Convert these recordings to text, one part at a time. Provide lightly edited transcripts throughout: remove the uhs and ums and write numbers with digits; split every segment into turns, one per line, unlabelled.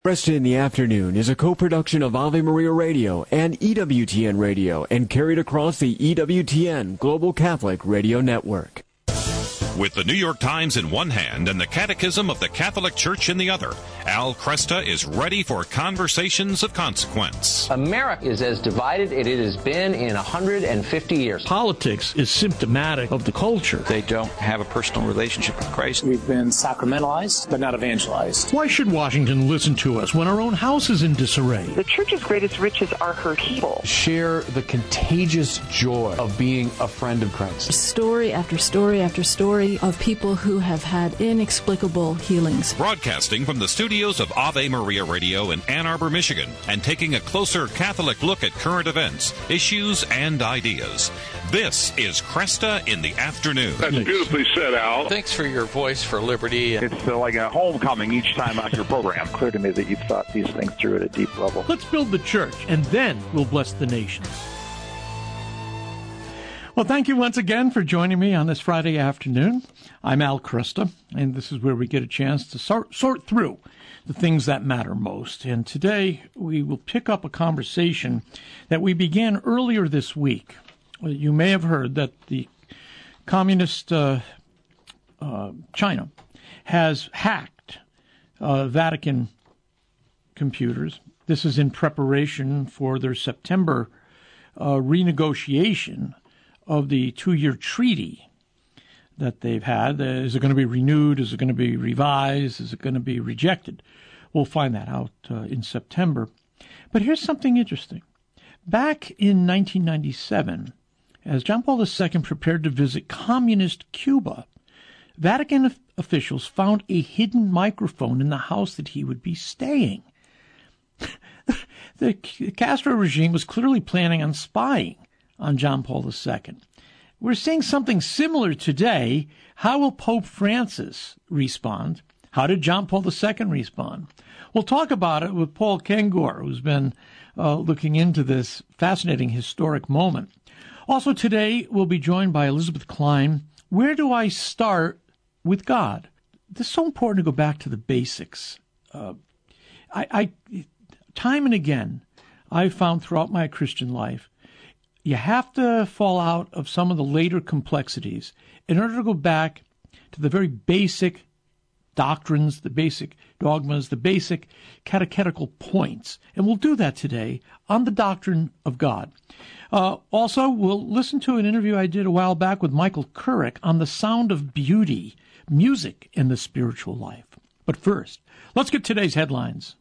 Cresta in the Afternoon is a co-production of Ave Maria Radio and EWTN Radio and carried across the EWTN Global Catholic Radio Network.
With the New York Times in one hand and the Catechism of the Catholic Church in the other, Al Cresta is ready for conversations of consequence.
America is as divided as it has been in 150 years.
Politics is symptomatic of the culture.
They don't have a personal relationship with Christ.
We've been sacramentalized, but not evangelized.
Why should Washington listen to us when our own house is in disarray?
The church's greatest riches are her people.
Share the contagious joy of being a friend of Christ.
Story after story after story of people who have had inexplicable healings.
Broadcasting from the studios of Ave Maria Radio in Ann Arbor, Michigan, and taking a closer Catholic look at current events, issues, and ideas. This is Cresta in the Afternoon.
That's beautifully said, Al.
Thanks for your voice for liberty.
It's like a homecoming each time on your program.
Clear to me that you've thought these things through at a deep level.
Let's build the church, and then we'll bless the nations. Well, thank you once again for joining me on this Friday afternoon. I'm Al Cresta, and this is where we get a chance to sort through the things that matter most. And today we will pick up a conversation that we began earlier this week. You may have heard that the communist China has hacked Vatican computers. This is in preparation for their September renegotiation of the 2-year treaty that they've had. Is it going to be renewed? Is it going to be revised? Is it going to be rejected? We'll find that out in September. But here's something interesting. Back in 1997, as John Paul II prepared to visit communist Cuba, Vatican officials found a hidden microphone in the house that he would be staying. The Castro regime was clearly planning on spying on John Paul II. We're seeing something similar today. How will Pope Francis respond? How did John Paul II respond? We'll talk about it with Paul Kengor, who's been looking into this fascinating historic moment. Also today, we'll be joined by Elizabeth Klein. Where do I start with God? This is so important to go back to the basics. I time and again, I've found throughout my Christian life, you have to fall out of some of the later complexities in order to go back to the very basic doctrines, the basic dogmas, the basic catechetical points. And we'll do that today on the doctrine of God. Also, we'll listen to an interview I did a while back with Michael Couric on the sound of beauty, music in the spiritual life. But first, let's get today's headlines.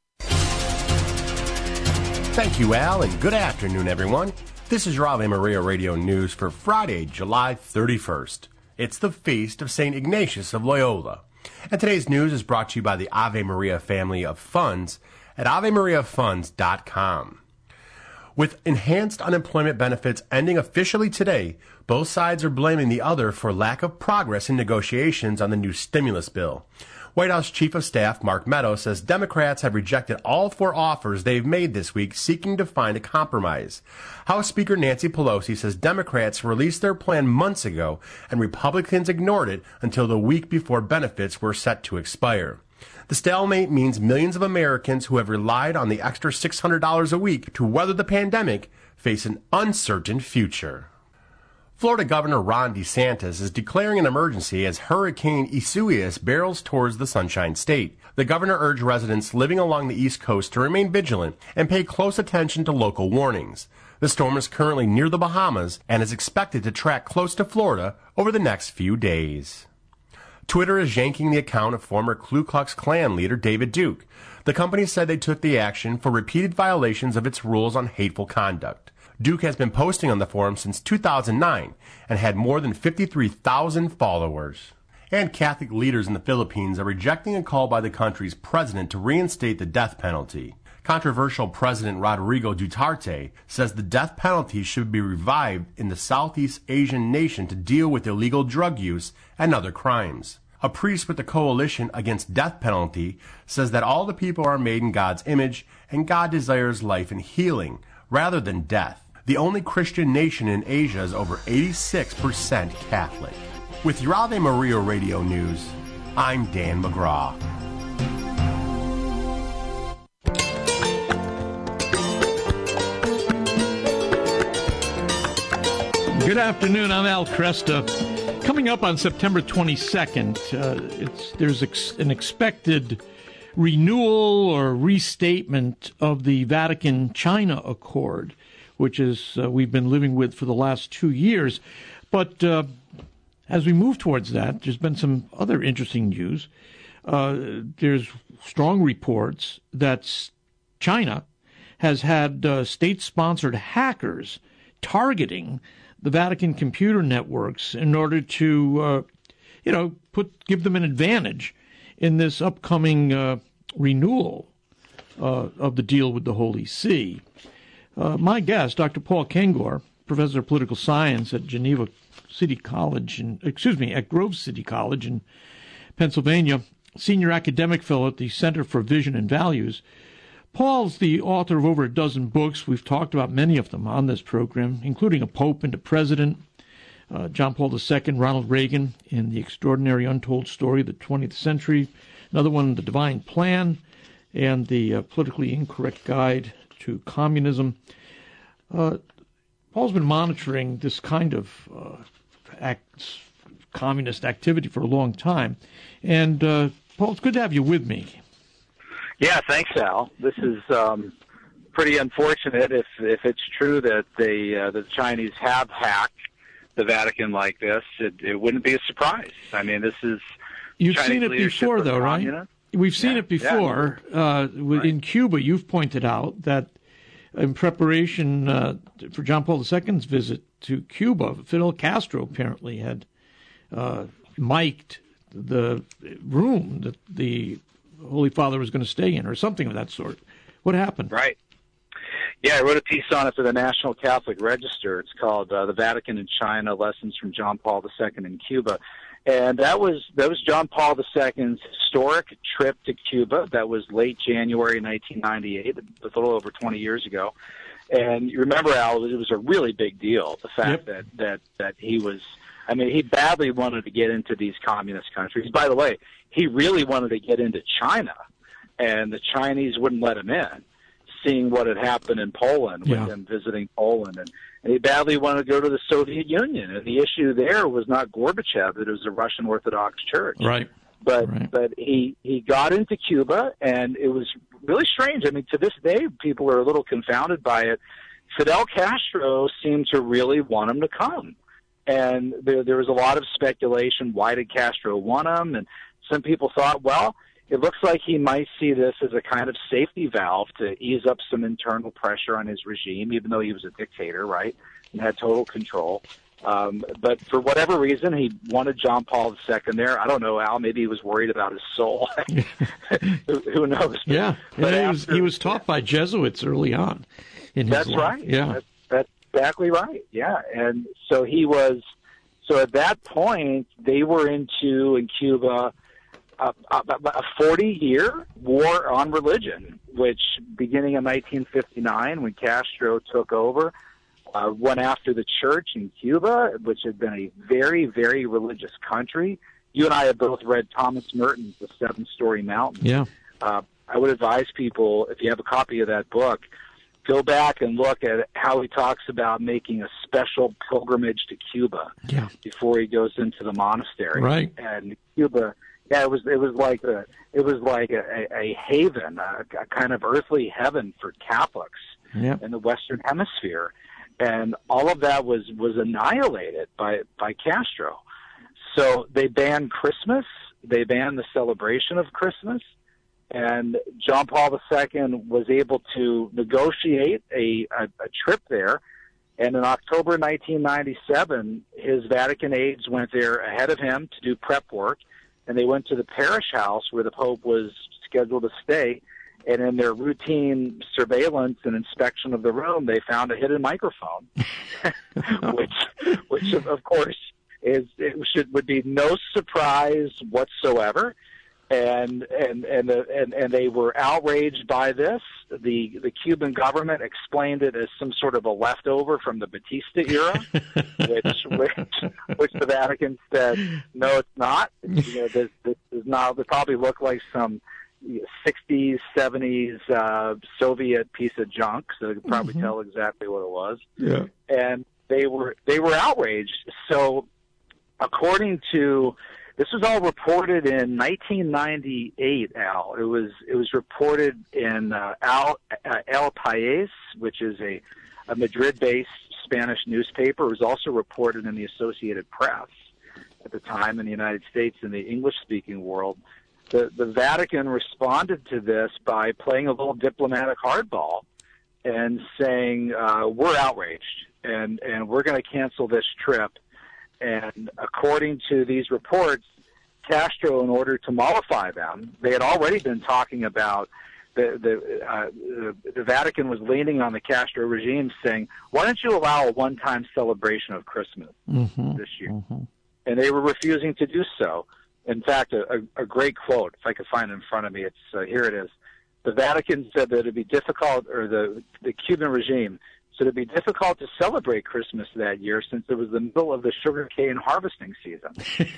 Thank you, Al, and good afternoon, everyone. This is your Ave Maria Radio News for Friday, July 31st. It's the feast of St. Ignatius of Loyola. And today's news is brought to you by the Ave Maria family of funds at AveMariaFunds.com. With enhanced unemployment benefits ending officially today, both sides are blaming the other for lack of progress in negotiations on the new stimulus bill. White House Chief of Staff Mark Meadows says Democrats have rejected all 4 offers they've made this week seeking to find a compromise. House Speaker Nancy Pelosi says Democrats released their plan months ago and Republicans ignored it until the week before benefits were set to expire. The stalemate means millions of Americans who have relied on the extra $600 a week to weather the pandemic face an uncertain future. Florida Governor Ron DeSantis is declaring an emergency as Hurricane Isaias barrels towards the Sunshine State. The governor urged residents living along the East Coast to remain vigilant and pay close attention to local warnings. The storm is currently near the Bahamas and is expected to track close to Florida over the next few days. Twitter is yanking the account of former Ku Klux Klan leader David Duke. The company said they took the action for repeated violations of its rules on hateful conduct. Duke has been posting on the forum since 2009 and had more than 53,000 followers. And Catholic leaders in the Philippines are rejecting a call by the country's president to reinstate the death penalty. Controversial President Rodrigo Duterte says the death penalty should be revived in the Southeast Asian nation to deal with illegal drug use and other crimes. A priest with the Coalition Against Death Penalty says that all the people are made in God's image and God desires life and healing rather than death. The only Christian nation in Asia is over 86% Catholic. With your Ave Maria Radio News, I'm Dan McGraw.
afternoon. I'm Al Cresta. Coming up on September 22nd, there's an expected renewal or restatement of the Vatican-China Accord, which is we've been living with for the last 2 years. But as we move towards that, there's been some other interesting news. There's strong reports that China has had state-sponsored hackers targeting the Vatican computer networks in order to, give them an advantage in this upcoming renewal of the deal with the Holy See. My guest, Dr. Paul Kengor, professor of political science at Grove City College in Pennsylvania, senior academic fellow at the Center for Vision and Values. Paul's the author of over a dozen books. We've talked about many of them on this program, including A Pope and a President, John Paul II, Ronald Reagan, in The Extraordinary Untold Story of the 20th Century, another one, The Divine Plan, and The Politically Incorrect Guide to Communism. Paul's been monitoring this kind of communist activity for a long time. And, Paul, it's good to have you with me.
Yeah, thanks, Al. This is pretty unfortunate if it's true that the Chinese have hacked the Vatican like this. It wouldn't be a surprise. I mean, this is
you've
Chinese
seen it before, though, right?
Communist.
We've seen it before.
Right.
In Cuba, you've pointed out that in preparation for John Paul II's visit to Cuba, Fidel Castro apparently had mic'd the room that the Holy Father was going to stay in, or something of that sort. What happened?
Right. Yeah, I wrote a piece on it for the National Catholic Register. It's called "The Vatican in China: Lessons from John Paul II in Cuba," and that was John Paul II's historic trip to Cuba. That was late January 1998, a little over 20 years ago. And you remember, Al, it was a really big deal. The fact that he was. I mean, he badly wanted to get into these communist countries. By the way, he really wanted to get into China, and the Chinese wouldn't let him in, seeing what had happened in Poland with him visiting Poland. And he badly wanted to go to the Soviet Union. And the issue there was not Gorbachev, it was the Russian Orthodox Church.
Right.
But he got into Cuba, and it was really strange. I mean, to this day, people are a little confounded by it. Fidel Castro seemed to really want him to come. And there was a lot of speculation, why did Castro want him? And some people thought, well, it looks like he might see this as a kind of safety valve to ease up some internal pressure on his regime, even though he was a dictator, right, and had total control. But for whatever reason, he wanted John Paul II there. I don't know, Al, maybe he was worried about his soul. Who knows?
Yeah, he was taught by Jesuits early on in his life.
That's right.
Yeah.
That's exactly right. Yeah, and so he was. So at that point, they were in Cuba a 40-year war on religion, which beginning in 1959, when Castro took over, went after the church in Cuba, which had been a very, very religious country. You and I have both read Thomas Merton's The Seven-Story Mountain.
Yeah.
I would advise people, if you have a copy of that book, go back and look at how he talks about making a special pilgrimage to Cuba before he goes into the monastery.
Right.
And Cuba, it was like a haven, a kind of earthly heaven for Catholics in the Western Hemisphere. And all of that was annihilated by Castro. So they banned Christmas. They banned the celebration of Christmas. And John Paul II was able to negotiate a trip there. And in October 1997, his Vatican aides went there ahead of him to do prep work. And they went to the parish house where the Pope was scheduled to stay. And in their routine surveillance and inspection of the room, they found a hidden microphone, which of course would be no surprise whatsoever. And they were outraged by this. The Cuban government explained it as some sort of a leftover from the Batista era, which the Vatican said, no, it's not. This is not. They probably look like some 60s, 70s Soviet piece of junk, so they could probably tell exactly what it was.
Yeah.
And they were outraged. So, according to, this was all reported in 1998, Al. It was reported in El País, which is a Madrid-based Spanish newspaper. It was also reported in the Associated Press at the time in the United States in the English-speaking world. The Vatican responded to this by playing a little diplomatic hardball and saying, we're outraged, and we're going to cancel this trip. And according to these reports, Castro, in order to mollify them, they had already been talking about the Vatican was leaning on the Castro regime, saying, why don't you allow a one-time celebration of Christmas this year? Mm-hmm. And they were refusing to do so. In fact, a great quote, if I could find it in front of me, here it is. The Vatican said that it would be difficult, or the Cuban regime said it would be difficult to celebrate Christmas that year since it was the middle of the sugarcane harvesting season.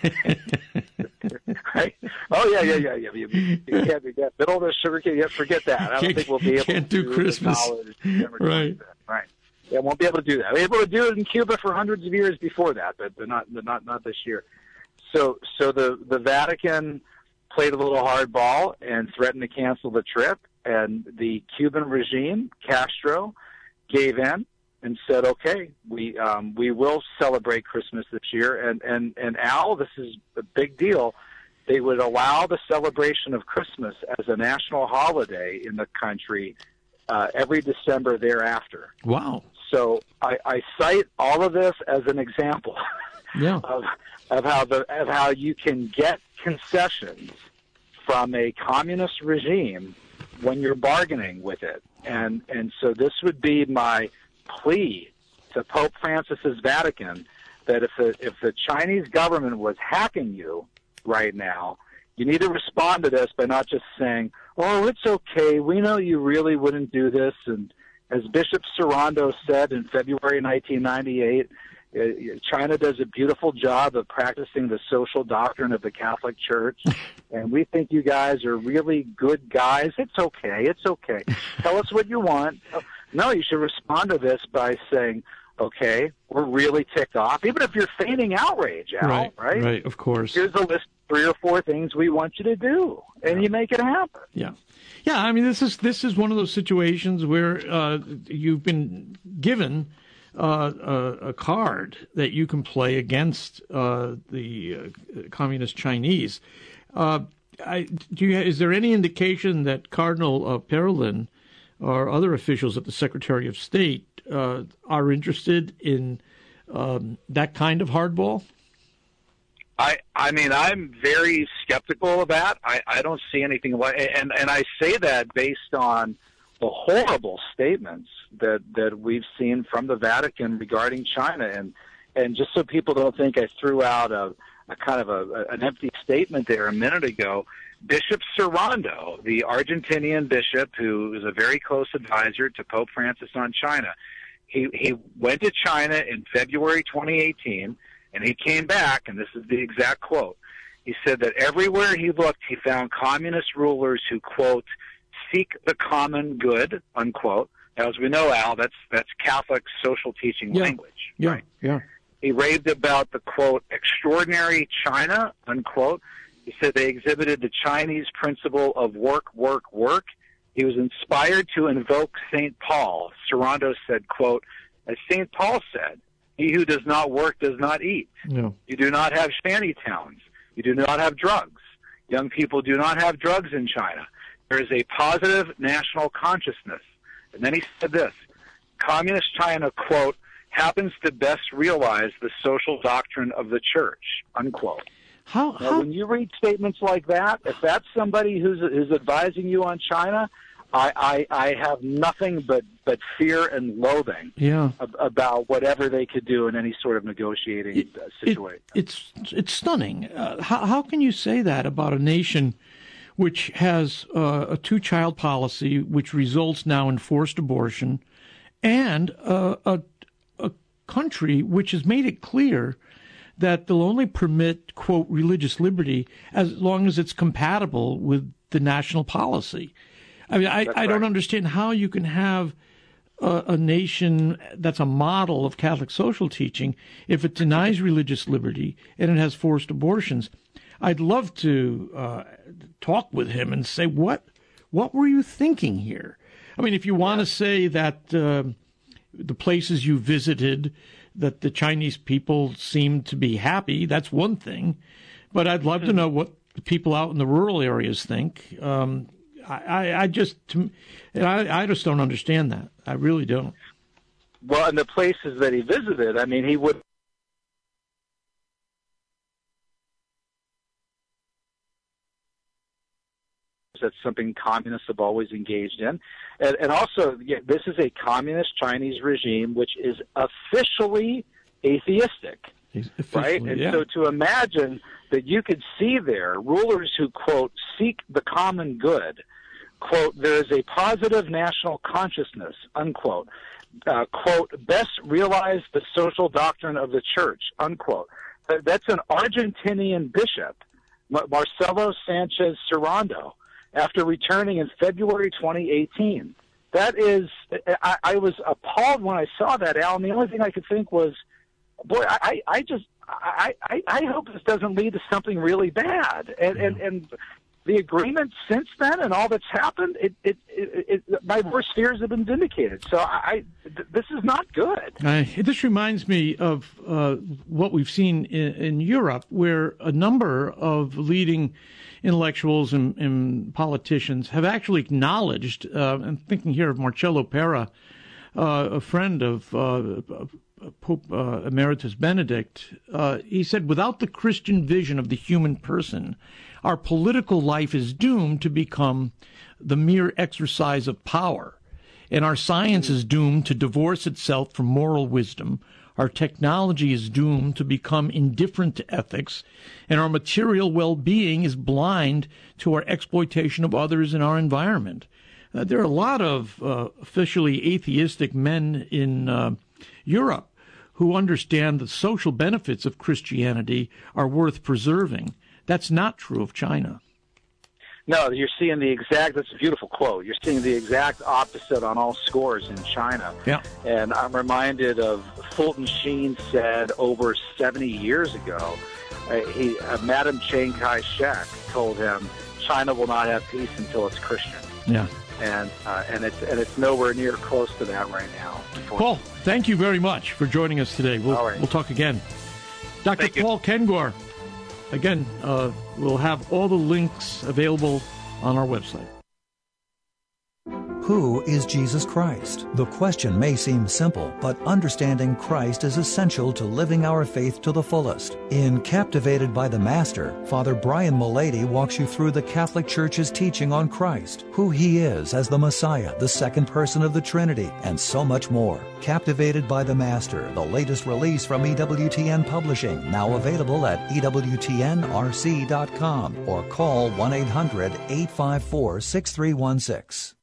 Right? Oh, yeah. You can't be that middle of the sugarcane. Yeah, forget that. I don't think we'll be able to
do Christmas.
Right. Yeah, won't be able to do that. We're able to do it in Cuba for hundreds of years before that, but not this year. So the Vatican played a little hardball and threatened to cancel the trip, and the Cuban regime, Castro, gave in and said, okay, we will celebrate Christmas this year. And Al, this is a big deal. They would allow the celebration of Christmas as a national holiday in the country every December thereafter.
Wow.
So I cite all of this as an example of how you can get concessions from a communist regime when you're bargaining with it. And so this would be my plea to Pope Francis's Vatican, that if the Chinese government was hacking you right now, you need to respond to this by not just saying, oh, it's okay, we know you really wouldn't do this. And as Bishop Sorondo said in February 1998, China does a beautiful job of practicing the social doctrine of the Catholic Church, and we think you guys are really good guys. It's okay. Tell us what you want. No, you should respond to this by saying, okay, we're really ticked off, even if you're feigning outrage, Al, right?
Right, of course.
Here's a list of 3 or 4 things we want you to do, and you make it happen.
Yeah. I mean, this is one of those situations where you've been given a card that you can play against the communist Chinese. Is there any indication that Cardinal Parolin or other officials at the Secretary of State are interested in that kind of hardball?
I mean, I'm very skeptical of that. I don't see anything like, and I say that based on the horrible statements that we've seen from the Vatican regarding China. And just so people don't think I threw out a kind of an empty statement there a minute ago, Bishop Sorondo, the Argentinian bishop who is a very close advisor to Pope Francis on China, he went to China in February 2018, and he came back, and this is the exact quote. He said that everywhere he looked, he found communist rulers who, quote, seek the common good, unquote. Now, as we know, Al, that's Catholic social teaching language. Right?
Yeah.
He raved about the, quote, extraordinary China, unquote. He said they exhibited the Chinese principle of work, work, work. He was inspired to invoke St. Paul. Sorondo said, quote, as St. Paul said, he who does not work does not eat.
No.
You do not have shanty towns. You do not have drugs. Young people do not have drugs in China. There is a positive national consciousness. And then he said this, communist China, quote, happens to best realize the social doctrine of the church, unquote. Now, when you read statements like that, if that's somebody who's advising you on China, I have nothing but fear and loathing about whatever they could do in any sort of negotiating situation.
It's stunning. How can you say that about a nation which has a 2-child policy, which results now in forced abortion, and a country which has made it clear that they'll only permit, quote, religious liberty as long as it's compatible with the national policy? I mean, I don't understand how you can have a nation that's a model of Catholic social teaching if it denies religious liberty and it has forced abortions. I'd love to talk with him and say, what were you thinking here? I mean, if you want to say that the places you visited, that the Chinese people seemed to be happy, that's one thing. But I'd love to know what the people out in the rural areas think. I just don't understand that. I really don't.
Well, in the places that he visited, I mean, he would. That's something communists have always engaged in. And also, this is a communist Chinese regime which is officially atheistic, right? And so to imagine that you could see there rulers who, quote, seek the common good, quote, there is a positive national consciousness, unquote, quote, best realize the social doctrine of the church, unquote. That's an Argentinian bishop, Marcelo Sanchez Serrano, after returning in February 2018. That is, I was appalled when I saw that, Al, and the only thing I could think was, boy, I hope this doesn't lead to something really bad. And the agreement since then and all that's happened, my worst fears have been vindicated. So this is not good.
This reminds me of what we've seen in Europe, where a number of leading intellectuals and politicians have actually acknowledged, I'm thinking here of Marcello Pera, a friend of Pope Emeritus Benedict, he said, without the Christian vision of the human person, our political life is doomed to become the mere exercise of power, and our science is doomed to divorce itself from moral wisdom. Our technology is doomed to become indifferent to ethics, and our material well-being is blind to our exploitation of others in our environment. There are a lot of officially atheistic men in Europe who understand the social benefits of Christianity are worth preserving. That's not true of China.
No, you're seeing that's a beautiful quote. You're seeing the exact opposite on all scores in China.
Yeah.
And I'm reminded of Fulton Sheen said over 70 years ago, Madam Chiang Kai-shek told him, China will not have peace until it's Christian.
Yeah.
And it's nowhere near close to that right now.
Paul, thank you very much for joining us today. We'll talk again. Dr. Paul Kengor. Again, we'll have all the links available on our website.
Who is Jesus Christ? The question may seem simple, but understanding Christ is essential to living our faith to the fullest. In Captivated by the Master, Father Brian Mullady walks you through the Catholic Church's teaching on Christ, who He is as the Messiah, the second person of the Trinity, and so much more. Captivated by the Master, the latest release from EWTN Publishing, now available at EWTNRC.com or call 1-800-854-6316.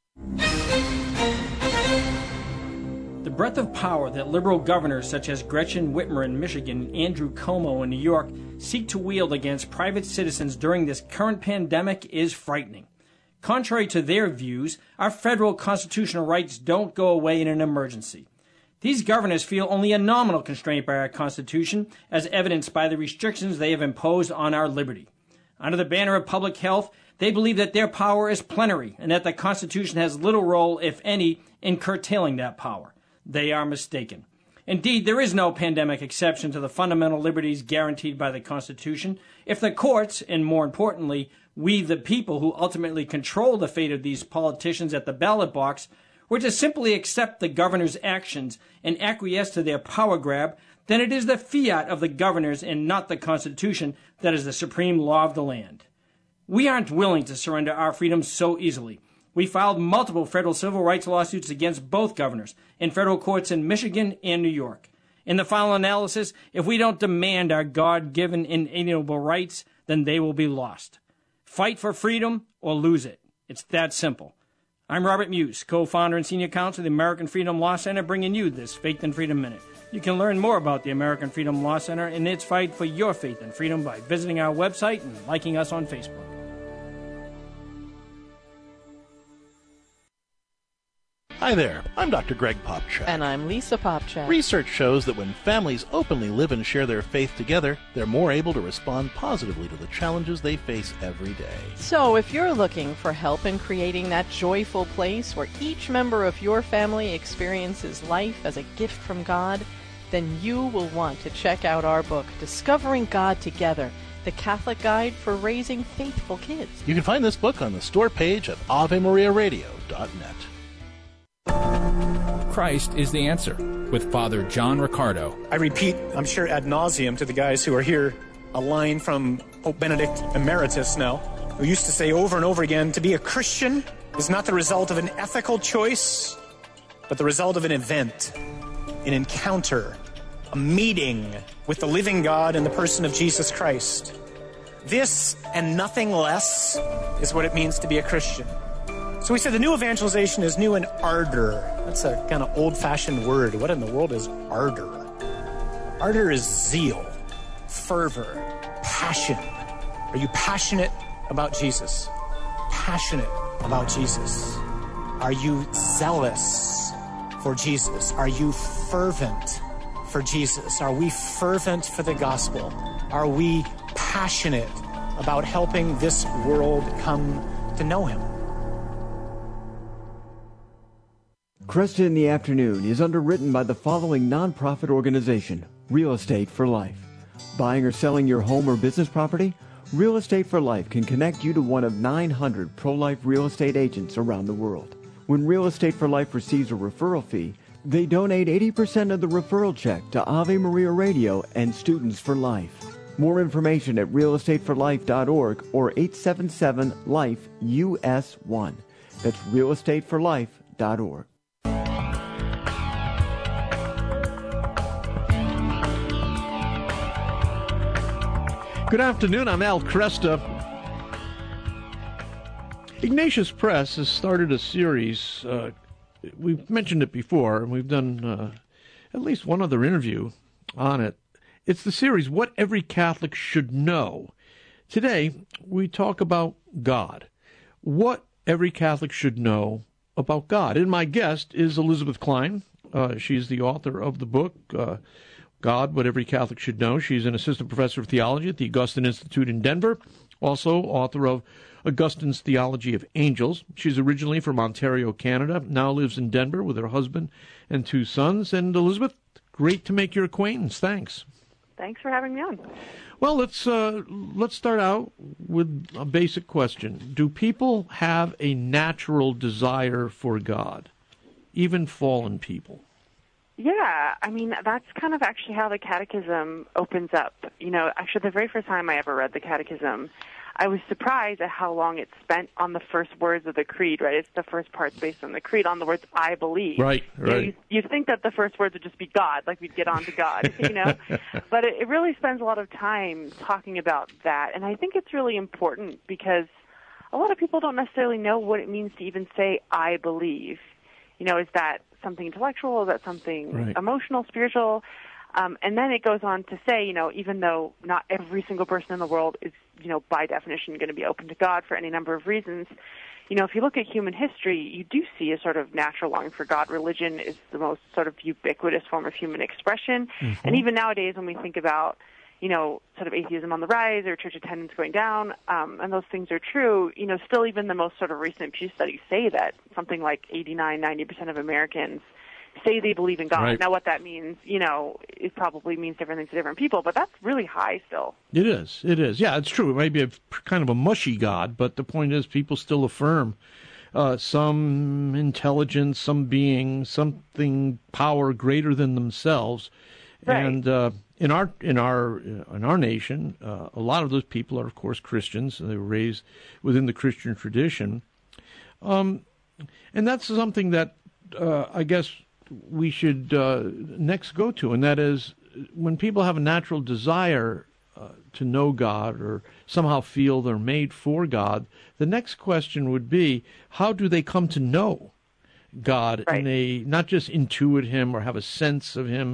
The breadth of power that liberal governors such as Gretchen Whitmer in Michigan and Andrew Cuomo in New York seek to wield against private citizens during this current pandemic is frightening. Contrary to their views, our federal constitutional rights don't go away in an emergency. These governors feel only a nominal constraint by our Constitution, as evidenced by the restrictions they have imposed on our liberty. Under the banner of public health, they believe that their power is plenary and that the Constitution has little role, if any, in curtailing that power. They are mistaken. Indeed, there is no pandemic exception to the fundamental liberties guaranteed by the Constitution. If the courts, and more importantly, we the people who ultimately control the fate of these politicians at the ballot box, were to simply accept the governor's actions and acquiesce to their power grab, then it is the fiat of the governors and not the Constitution that is the supreme law of the land. We aren't willing to surrender our freedoms so easily. We filed multiple federal civil rights lawsuits against both governors in federal courts in Michigan and New York. In the final analysis, if we don't demand our God-given inalienable rights, then they will be lost. Fight for freedom or lose it. It's that simple. I'm Robert Muse, co-founder and senior counsel of the American Freedom Law Center, bringing you this Faith and Freedom Minute. You can learn more about the American Freedom Law Center and its fight for your faith and freedom by visiting our website and liking us on Facebook.
Hi there, I'm Dr. Greg Popcak.
And I'm Lisa Popcak.
Research shows that when families openly live and share their faith together, they're more able to respond positively to the challenges they face every day.
So if you're looking for help in creating that joyful place where each member of your family experiences life as a gift from God, then you will want to check out our book, Discovering God Together, the Catholic Guide for Raising Faithful Kids.
You can find this book on the store page at AveMariaRadio.net.
Christ is the Answer with Father John Riccardo.
I repeat, I'm sure ad nauseum to the guys who are here, a line from Pope Benedict Emeritus now, who used to say over and over again, to be a Christian is not the result of an ethical choice, but the result of an event, an encounter, a meeting with the living God in the person of Jesus Christ. This and nothing less is what it means to be a Christian. So we said the new evangelization is new in ardor. That's a kind of old-fashioned word. What in the world is ardor? Ardor is zeal, fervor, passion. Are you passionate about Jesus? Passionate about Jesus. Are you zealous for Jesus? Are you fervent for Jesus? Are we fervent for the gospel? Are we passionate about helping this world come to know him?
Cresta in the Afternoon is underwritten by the following nonprofit organization, Real Estate for Life. Buying or selling your home or business property? Real Estate for Life can connect you to one of 900 pro-life real estate agents around the world. When Real Estate for Life receives a referral fee, they donate 80% of the referral check to Ave Maria Radio and Students for Life. More information at realestateforlife.org or 877-LIFE-US1. That's realestateforlife.org.
Good afternoon, I'm Al Cresta. Ignatius Press has started a series. We've mentioned it before, and we've done at least one other interview on it. It's the series, What Every Catholic Should Know. Today, we talk about God. What every Catholic should know about God. And my guest is Elizabeth Klein. She's the author of the book, God, What Every Catholic Should Know. She's an assistant professor of theology at the Augustine Institute in Denver, also author of Augustine's Theology of Angels. She's originally from Ontario, Canada, now lives in Denver with her husband and 2 sons. And Elizabeth, great to make your acquaintance. Thanks.
Thanks for having me on.
Well, let's start out with a basic question. Do people have a natural desire for God, even fallen people?
Yeah, I mean, that's kind of actually how the Catechism opens up. You know, actually, the very first time I ever read the Catechism, I was surprised at how long it spent on the first words of the Creed, right? It's the first part based on the Creed, on the words, I believe.
Right.
You know, you'd think that the first words would just be God, like we'd get on to God, you know? But it really spends a lot of time talking about that. And I think it's really important because a lot of people don't necessarily know what it means to even say, I believe. You know, is that something intellectual? Is that something emotional, spiritual? And then it goes on to say, you know, even though not every single person in the world is, you know, by definition going to be open to God for any number of reasons, you know, if you look at human history, you do see a sort of natural longing for God. Religion is the most sort of ubiquitous form of human expression. Mm-hmm. And even nowadays when we think about, you know, sort of atheism on the rise or church attendance going down, and those things are true, you know, still even the most sort of recent Pew studies say that something like 89-90% of Americans say they believe in God. Right. Now, what that means, you know, it probably means different things to different people, but that's really high still. It is.
Yeah, it's true. It may be kind of a mushy God, but the point is people still affirm some intelligence, some being, something power greater than themselves. Right. And in our nation, a lot of those people are, of course, Christians. They were raised within the Christian tradition, and that's something that I guess we should next go to, and that is when people have a natural desire to know God or somehow feel they're made for God. The next question would be, how do they come to know God? Right. And they not just intuit Him or have a sense of Him.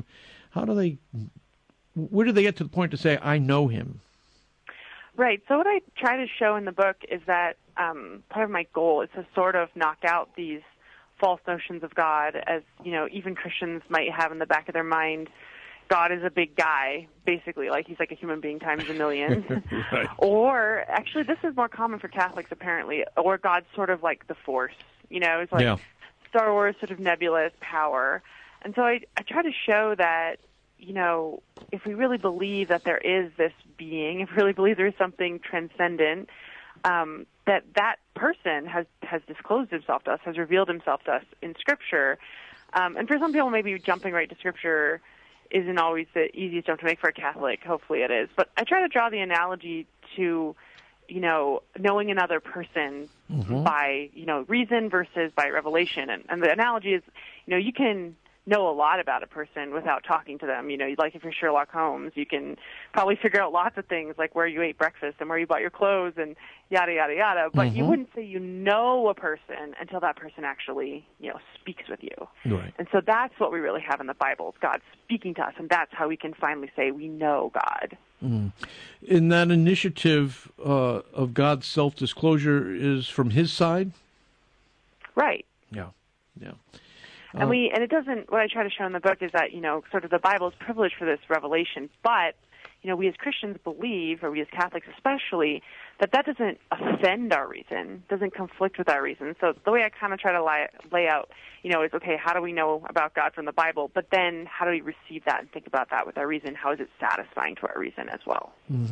Where do they get to the point to say, I know Him?
Right. So what I try to show in the book is that part of my goal is to sort of knock out these false notions of God, as, even Christians might have in the back of their mind. God is a big guy, basically, like he's like a human being times a million. Right. Or, actually, this is more common for Catholics, apparently, or God's sort of like the Force. It's like Star Wars, sort of nebulous power. And so I try to show that, if we really believe that there is this being, if we really believe there is something transcendent, that person has disclosed himself to us, has revealed himself to us in Scripture. And for some people, maybe jumping right to Scripture isn't always the easiest jump to make for a Catholic. Hopefully it is. But I try to draw the analogy to, knowing another person by, reason versus by revelation. And the analogy is, you can know a lot about a person without talking to them. Like if you're Sherlock Holmes, you can probably figure out lots of things, like where you ate breakfast and where you bought your clothes and yada, yada, yada. But you wouldn't say you know a person until that person actually, speaks with you. Right. And so that's what we really have in the Bible, is God speaking to us, and that's how we can finally say we know God.
And that initiative of God's self-disclosure is from his side? Right. Yeah.
And it doesn't, what I try to show in the book is that, sort of the Bible is privileged for this revelation, but, we as Christians believe, or we as Catholics especially, that doesn't offend our reason, doesn't conflict with our reason. So the way I kind of try to lay out, is, okay, how do we know about God from the Bible, but then how do we receive that and think about that with our reason? How is it satisfying to our reason as well?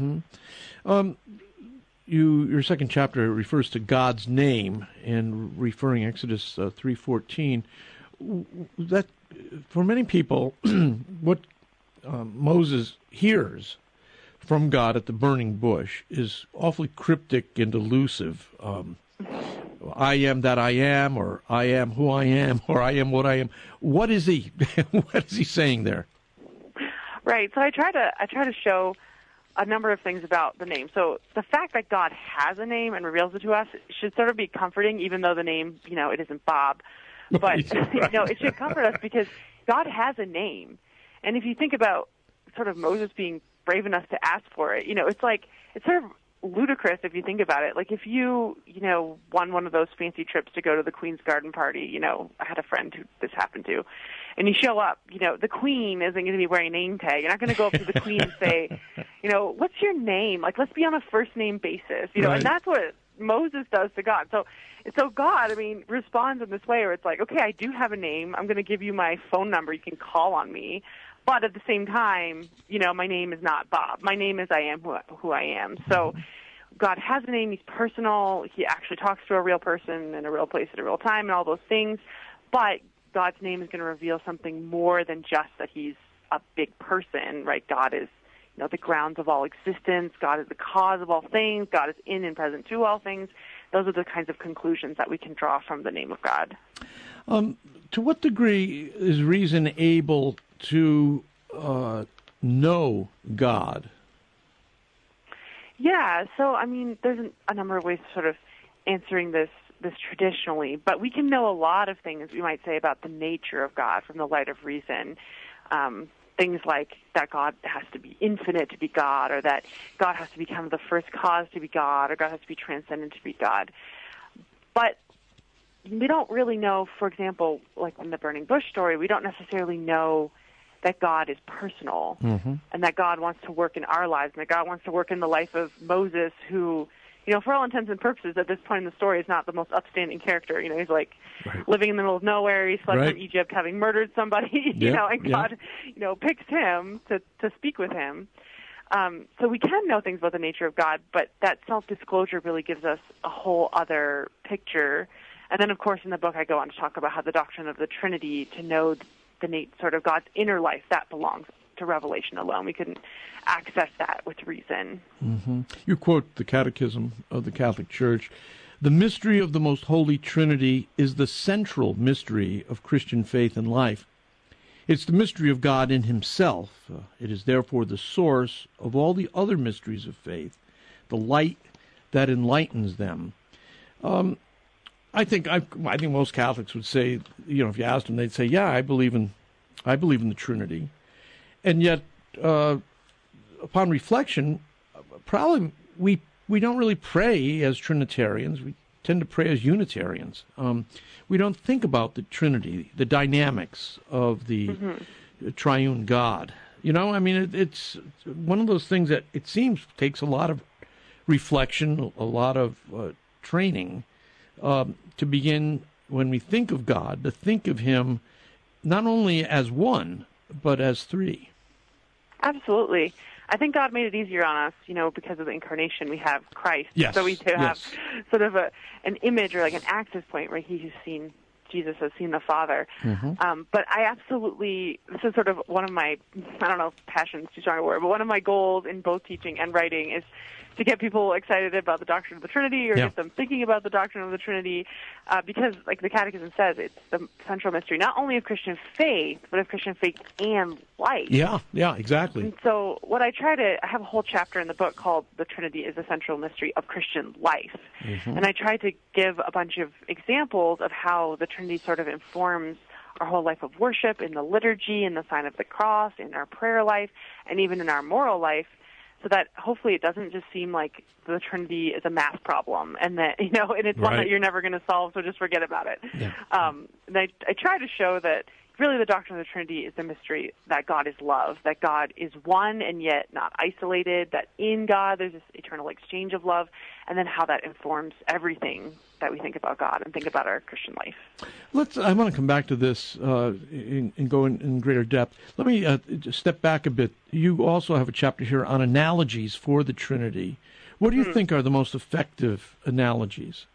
Your second chapter refers to God's name, and referring Exodus 3:14. That, for many people, what Moses hears from God at the burning bush is awfully cryptic and elusive. I am that I am, or I am who I am, or I am what I am. What is he? What is he saying there?
Right. So I try to show a number of things about the name. So the fact that God has a name and reveals it to us should sort of be comforting, even though the name, it isn't Bob. But, it should comfort us because God has a name. And if you think about sort of Moses being brave enough to ask for it, it's sort of ludicrous if you think about it. Like if you, won one of those fancy trips to go to the Queen's garden party, I had a friend who this happened to, and you show up, the Queen isn't going to be wearing a name tag. You're not going to go up to the Queen and say, what's your name? Like, let's be on a first name basis, right. And that's what Moses does to God. So God, responds in this way where it's like, okay, I do have a name. I'm going to give you my phone number. You can call on me. But at the same time, my name is not Bob. My name is I am who I am. So God has a name. He's personal. He actually talks to a real person in a real place at a real time and all those things. But God's name is going to reveal something more than just that he's a big person, right? God is, the grounds of all existence. God is the cause of all things. God is in and present to all things. Those are the kinds of conclusions that we can draw from the name of God.
To what degree is reason able to know God?
Yeah, so, there's a number of ways of sort of answering this traditionally, but we can know a lot of things, we might say, about the nature of God from the light of reason. Things like that God has to be infinite to be God, or that God has to be kind of the first cause to be God, or God has to be transcendent to be God. But we don't really know, for example, like in the burning bush story, we don't necessarily know that God is personal, and that God wants to work in our lives, and that God wants to work in the life of Moses, who, for all intents and purposes, at this point in the story, is not the most upstanding character. He's like living in the middle of nowhere. He's fled from Egypt, having murdered somebody, and God, picks him to speak with him. So we can know things about the nature of God, but that self-disclosure really gives us a whole other picture. And then, of course, in the book, I go on to talk about how the doctrine of the Trinity, to know the sort of God's inner life, that belongs to revelation alone. We couldn't access that with reason.
You quote the Catechism of the Catholic Church. The mystery of the Most Holy Trinity is the central mystery of Christian faith and life. It's the mystery of God in himself. It is therefore the source of all the other mysteries of faith, the light that enlightens them. I think most Catholics would say, if you asked them, they'd say, yeah, I believe in the Trinity. And yet, upon reflection, probably we don't really pray as Trinitarians. tend to pray as Unitarians. We don't think about the Trinity, the dynamics of the triune God. I mean, it's one of those things that it seems takes a lot of reflection, a lot of training to begin, when we think of God, to think of him not only as one, but as three.
Absolutely. I think God made it easier on us, because of the incarnation. We have Christ.
Yes.
So we do have sort of an image or like an access point where Jesus has seen the Father. But I absolutely, this is sort of one of my, I don't know if passion's too strong a word, but one of my goals in both teaching and writing is to get people excited about the doctrine of the Trinity, or get them thinking about the doctrine of the Trinity, because, like the Catechism says, it's the central mystery not only of Christian faith, but of Christian faith and life.
Yeah, exactly.
And so what I have a whole chapter in the book called The Trinity is the Central Mystery of Christian Life. And I try to give a bunch of examples of how the Trinity sort of informs our whole life of worship, in the liturgy, in the sign of the cross, in our prayer life, and even in our moral life, so that hopefully it doesn't just seem like the Trinity is a math problem, and that and it's one that you're never going to solve, so just forget about it. And I try to show that really the doctrine of the Trinity is the mystery that God is love, that God is one and yet not isolated, that in God there's this eternal exchange of love, and then how that informs everything that we think about God and think about our Christian life.
I want to come back to this and go in greater depth. Let me just step back a bit. You also have a chapter here on analogies for the Trinity. What do you think are the most effective analogies?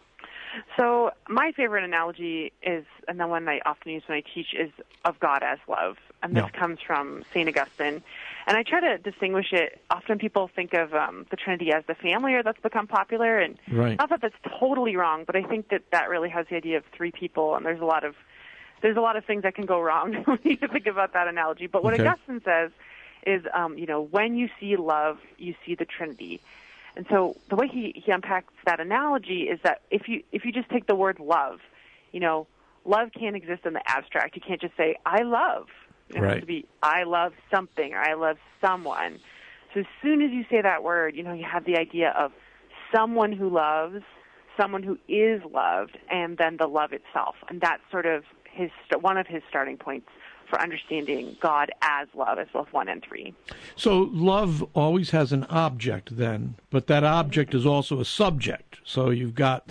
So my favorite analogy is, and the one I often use when I teach, is of God as love. And this comes from St. Augustine. And I try to distinguish it. Often people think of the Trinity as the family, or that's become popular. And not that that's totally wrong, but I think that really has the idea of three people. And there's a lot of things that can go wrong when you think about that analogy. But what Augustine says is, when you see love, you see the Trinity. And so the way he unpacks that analogy is that if you just take the word love, love can't exist in the abstract. You can't just say, I love. It has to be, I love something, or I love someone. So as soon as you say that word, you have the idea of someone who loves, someone who is loved, and then the love itself. And that's sort of one of his starting points for understanding God as love, as both 1 and 3. So
love always has an object then, but that object is also a subject. So you've got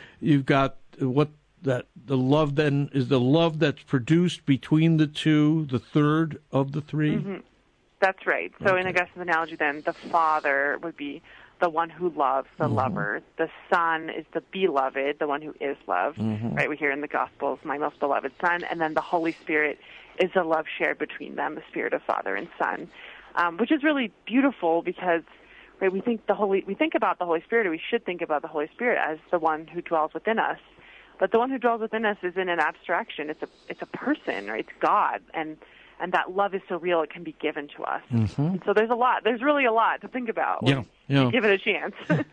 what that the love then is, the love that's produced between the two, the third of the three?
That's right. So in Augustine's analogy then, the Father would be the one who loves, the lover. The Son is the beloved, the one who is loved. Right? We hear in the Gospels, my most beloved Son. And then the Holy Spirit is the love shared between them, the Spirit of Father and Son, which is really beautiful because we think about the Holy Spirit, or we should think about the Holy Spirit as the one who dwells within us. But the one who dwells within us isn't an abstraction; it's a person, right? It's God, and that love is so real it can be given to us. And so there's really a lot to think about when you give it a chance.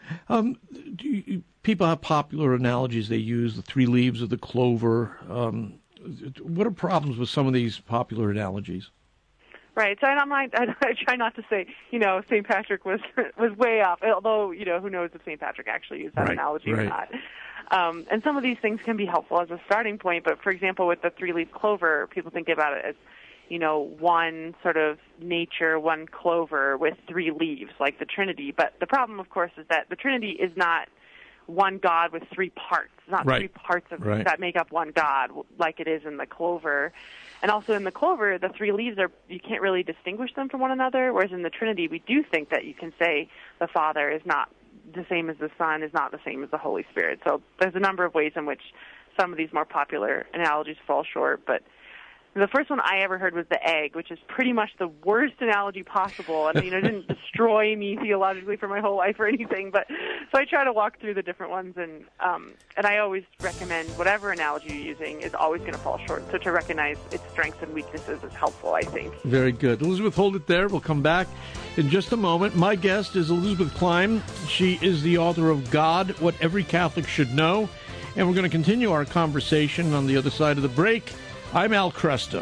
People have popular analogies they use, the 3 leaves of the clover. What are problems with some of these popular analogies?
Right. So I try not to say, St. Patrick was way off, although, who knows if St. Patrick actually used that analogy or not. And some of these things can be helpful as a starting point, but for example, with the 3-leaf clover, people think about it as, one sort of nature, one clover with 3 leaves, like the Trinity. But the problem, of course, is that the Trinity is not one God with 3 parts. It's not 3 parts that make up one God, like it is in the clover. And also in the clover, the 3 leaves you can't really distinguish them from one another, whereas in the Trinity, we do think that you can say the Father is not the same as the Son, is not the same as the Holy Spirit. So there's a number of ways in which some of these more popular analogies fall short, but the first one I ever heard was the egg, which is pretty much the worst analogy possible. And, it didn't destroy me theologically for my whole life or anything. But so I try to walk through the different ones. And I always recommend whatever analogy you're using is always going to fall short. So to recognize its strengths and weaknesses is helpful, I think.
Very good. Elizabeth, hold it there. We'll come back in just a moment. My guest is Elizabeth Klein. She is the author of God, What Every Catholic Should Know. And we're going to continue our conversation on the other side of the break. I'm Al Kresta.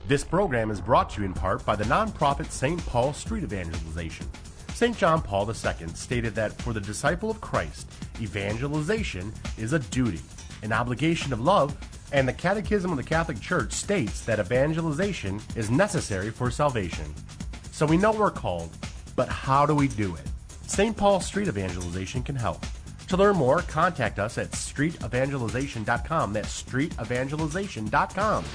This program is brought to you in part by the nonprofit St. Paul Street Evangelization. St. John Paul II stated that for the disciple of Christ, evangelization is a duty, an obligation of love, and the Catechism of the Catholic Church states that evangelization is necessary for salvation. So we know we're called, but how do we do it? St. Paul Street Evangelization can help. To learn more, contact us at streetevangelization.com. That's streetevangelization.com.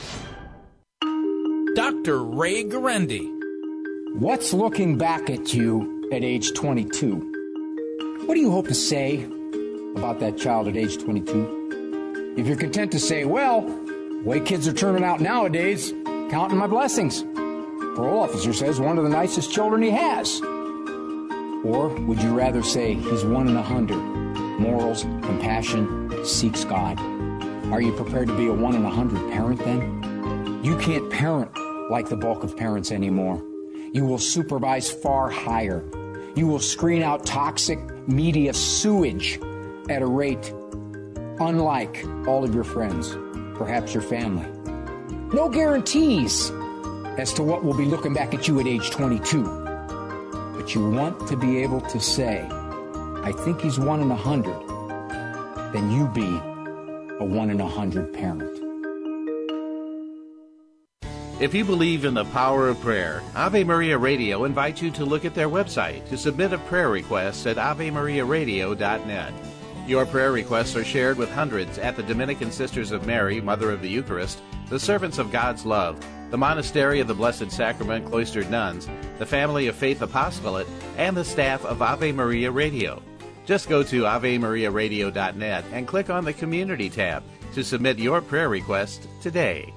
Dr. Ray Guarendi.
What's looking back at you at age 22? What do you hope to say about that child at age 22? If you're content to say, well, the way kids are turning out nowadays, counting my blessings. Parole officer says one of the nicest children he has. Or would you rather say he's 1 in 100? Morals, compassion, seeks God. Are you prepared to be a 1 in 100 parent then? You can't parent like the bulk of parents anymore. You will supervise far higher. You will screen out toxic media sewage at a rate unlike all of your friends, perhaps your family. No guarantees as to what will be looking back at you at age 22. But you want to be able to say, I think he's 1 in 100. Then you be a 1 in 100 parent.
If you believe in the power of prayer, Ave Maria Radio invites you to look at their website to submit a prayer request at AveMariaRadio.net. Your prayer requests are shared with hundreds at the Dominican Sisters of Mary, Mother of the Eucharist, the Servants of God's Love, the Monastery of the Blessed Sacrament Cloistered Nuns, the Family of Faith Apostolate, and the staff of Ave Maria Radio. Just go to AveMariaRadio.net and click on the Community tab to submit your prayer request today.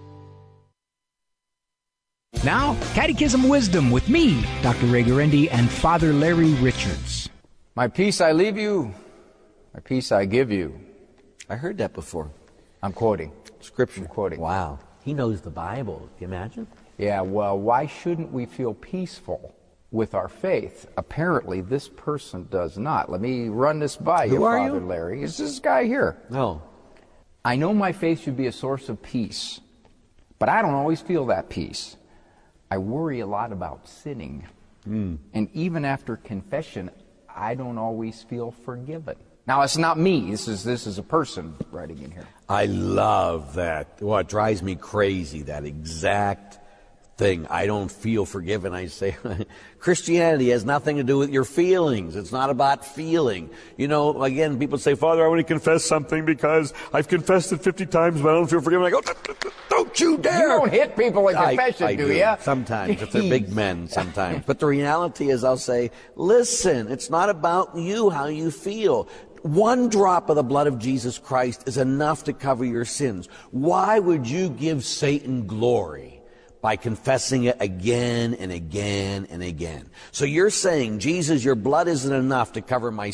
Now, Catechism Wisdom with me, Dr. Ray Guarendi, and Father Larry Richards.
My peace I leave you, my peace I give you. I heard that before. I'm quoting. Scripture. I'm quoting.
Wow. He knows the Bible. Can you imagine?
Yeah, well, why shouldn't we feel peaceful with our faith? Apparently, this person does not. Let me run this by you, Father Larry. It's this guy here.
No.
I know my faith should be a source of peace, but I don't always feel that peace. I worry a lot about sinning. And even after confession, I don't always feel forgiven. Now, it's not me. This is a person writing in here.
I love that. Well, it drives me crazy, that exact thing. I don't feel forgiven. I say, Christianity has nothing to do with your feelings. It's not about feeling. You know, again, people say, Father, I want to confess something because I've confessed it 50 times, but I don't feel forgiven. I go, don't you dare.
You don't hit people in confession, do you?
Sometimes, if they're big men, sometimes. But the reality is I'll say, listen, it's not about you, how you feel. 1 drop of the blood of Jesus Christ is enough to cover your sins. Why would you give Satan glory by confessing it again and again and again? So you're saying, Jesus, your blood isn't enough to cover my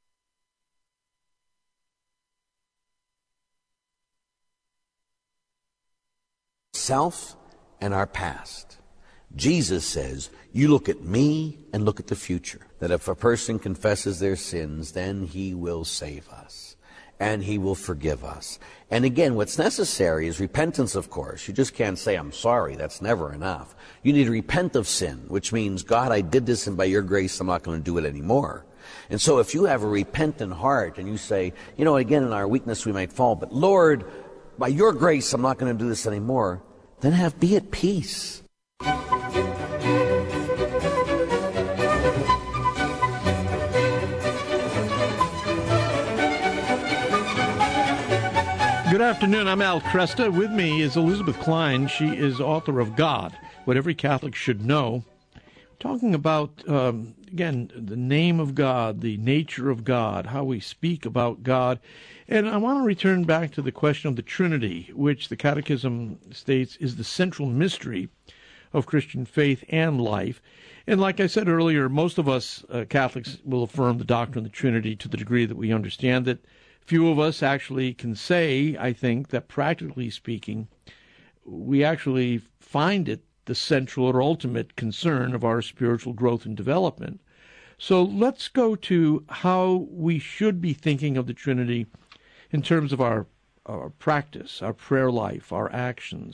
self and our past. Jesus says, you look at me and look at the future. That if a person confesses their sins, then he will save us. And he will forgive us. And again, what's necessary is repentance, of course. You just can't say, I'm sorry. That's never enough. You need to repent of sin, which means, God, I did this, and by your grace, I'm not going to do it anymore. And so if you have a repentant heart and you say, you know, again, in our weakness we might fall, but Lord, by your grace, I'm not going to do this anymore, then be at peace.
Good afternoon. I'm Al Cresta. With me is Elizabeth Klein. She is author of God, What Every Catholic Should Know. Talking about, again, the name of God, the nature of God, how we speak about God. And I want to return back to the question of the Trinity, which the Catechism states is the central mystery of Christian faith and life. And like I said earlier, most of us Catholics will affirm the doctrine of the Trinity to the degree that we understand it. Few of us actually can say, I think, that practically speaking, we actually find it the central or ultimate concern of our spiritual growth and development. So let's go to how we should be thinking of the Trinity in terms of our practice, our prayer life, our actions.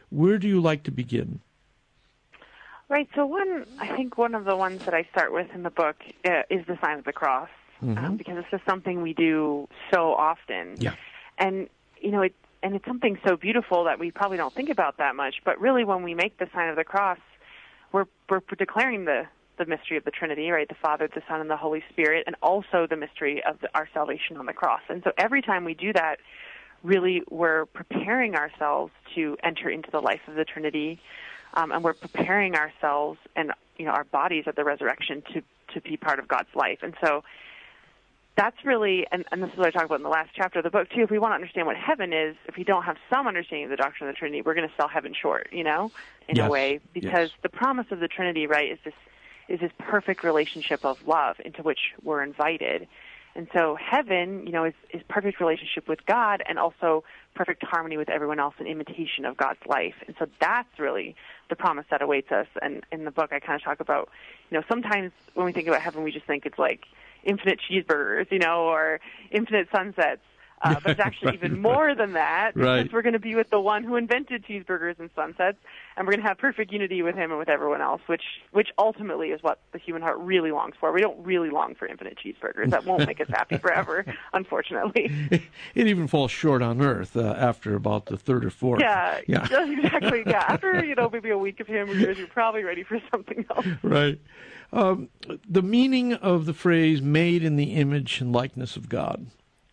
Where do you like to begin?
Right. So I think one of the ones that I start with in the book is the sign of the cross, because it's just something we do so often.
Yeah.
And, it's something so beautiful that we probably don't think about that much. But really, when we make the sign of the cross, we're declaring the mystery of the Trinity, right? The Father, the Son, and the Holy Spirit, and also the mystery of our salvation on the cross. And so every time we do that, really, we're preparing ourselves to enter into the life of the Trinity, and we're preparing ourselves and our bodies at the resurrection to be part of God's life. And so that's really, and this is what I talk about in the last chapter of the book too. If we want to understand what heaven is, if we don't have some understanding of the doctrine of the Trinity, we're going to sell heaven short, in a way, because the promise of the Trinity, right, is this perfect relationship of love into which we're invited. And so heaven, is perfect relationship with God and also perfect harmony with everyone else, an imitation of God's life. And so that's really the promise that awaits us. And in the book, I kind of talk about, sometimes when we think about heaven, we just think it's like infinite cheeseburgers, or infinite sunsets. But it's actually even more than that, because we're going to be with the one who invented cheeseburgers and sunsets, and we're going to have perfect unity with him and with everyone else, which ultimately is what the human heart really longs for. We don't really long for infinite cheeseburgers. That won't make us happy forever, unfortunately.
It even falls short on Earth after about the third or fourth.
Yeah. Exactly. Yeah, after maybe a week of hamburgers, you're probably ready for something else.
Right. The meaning of the phrase "made in the image and likeness of God."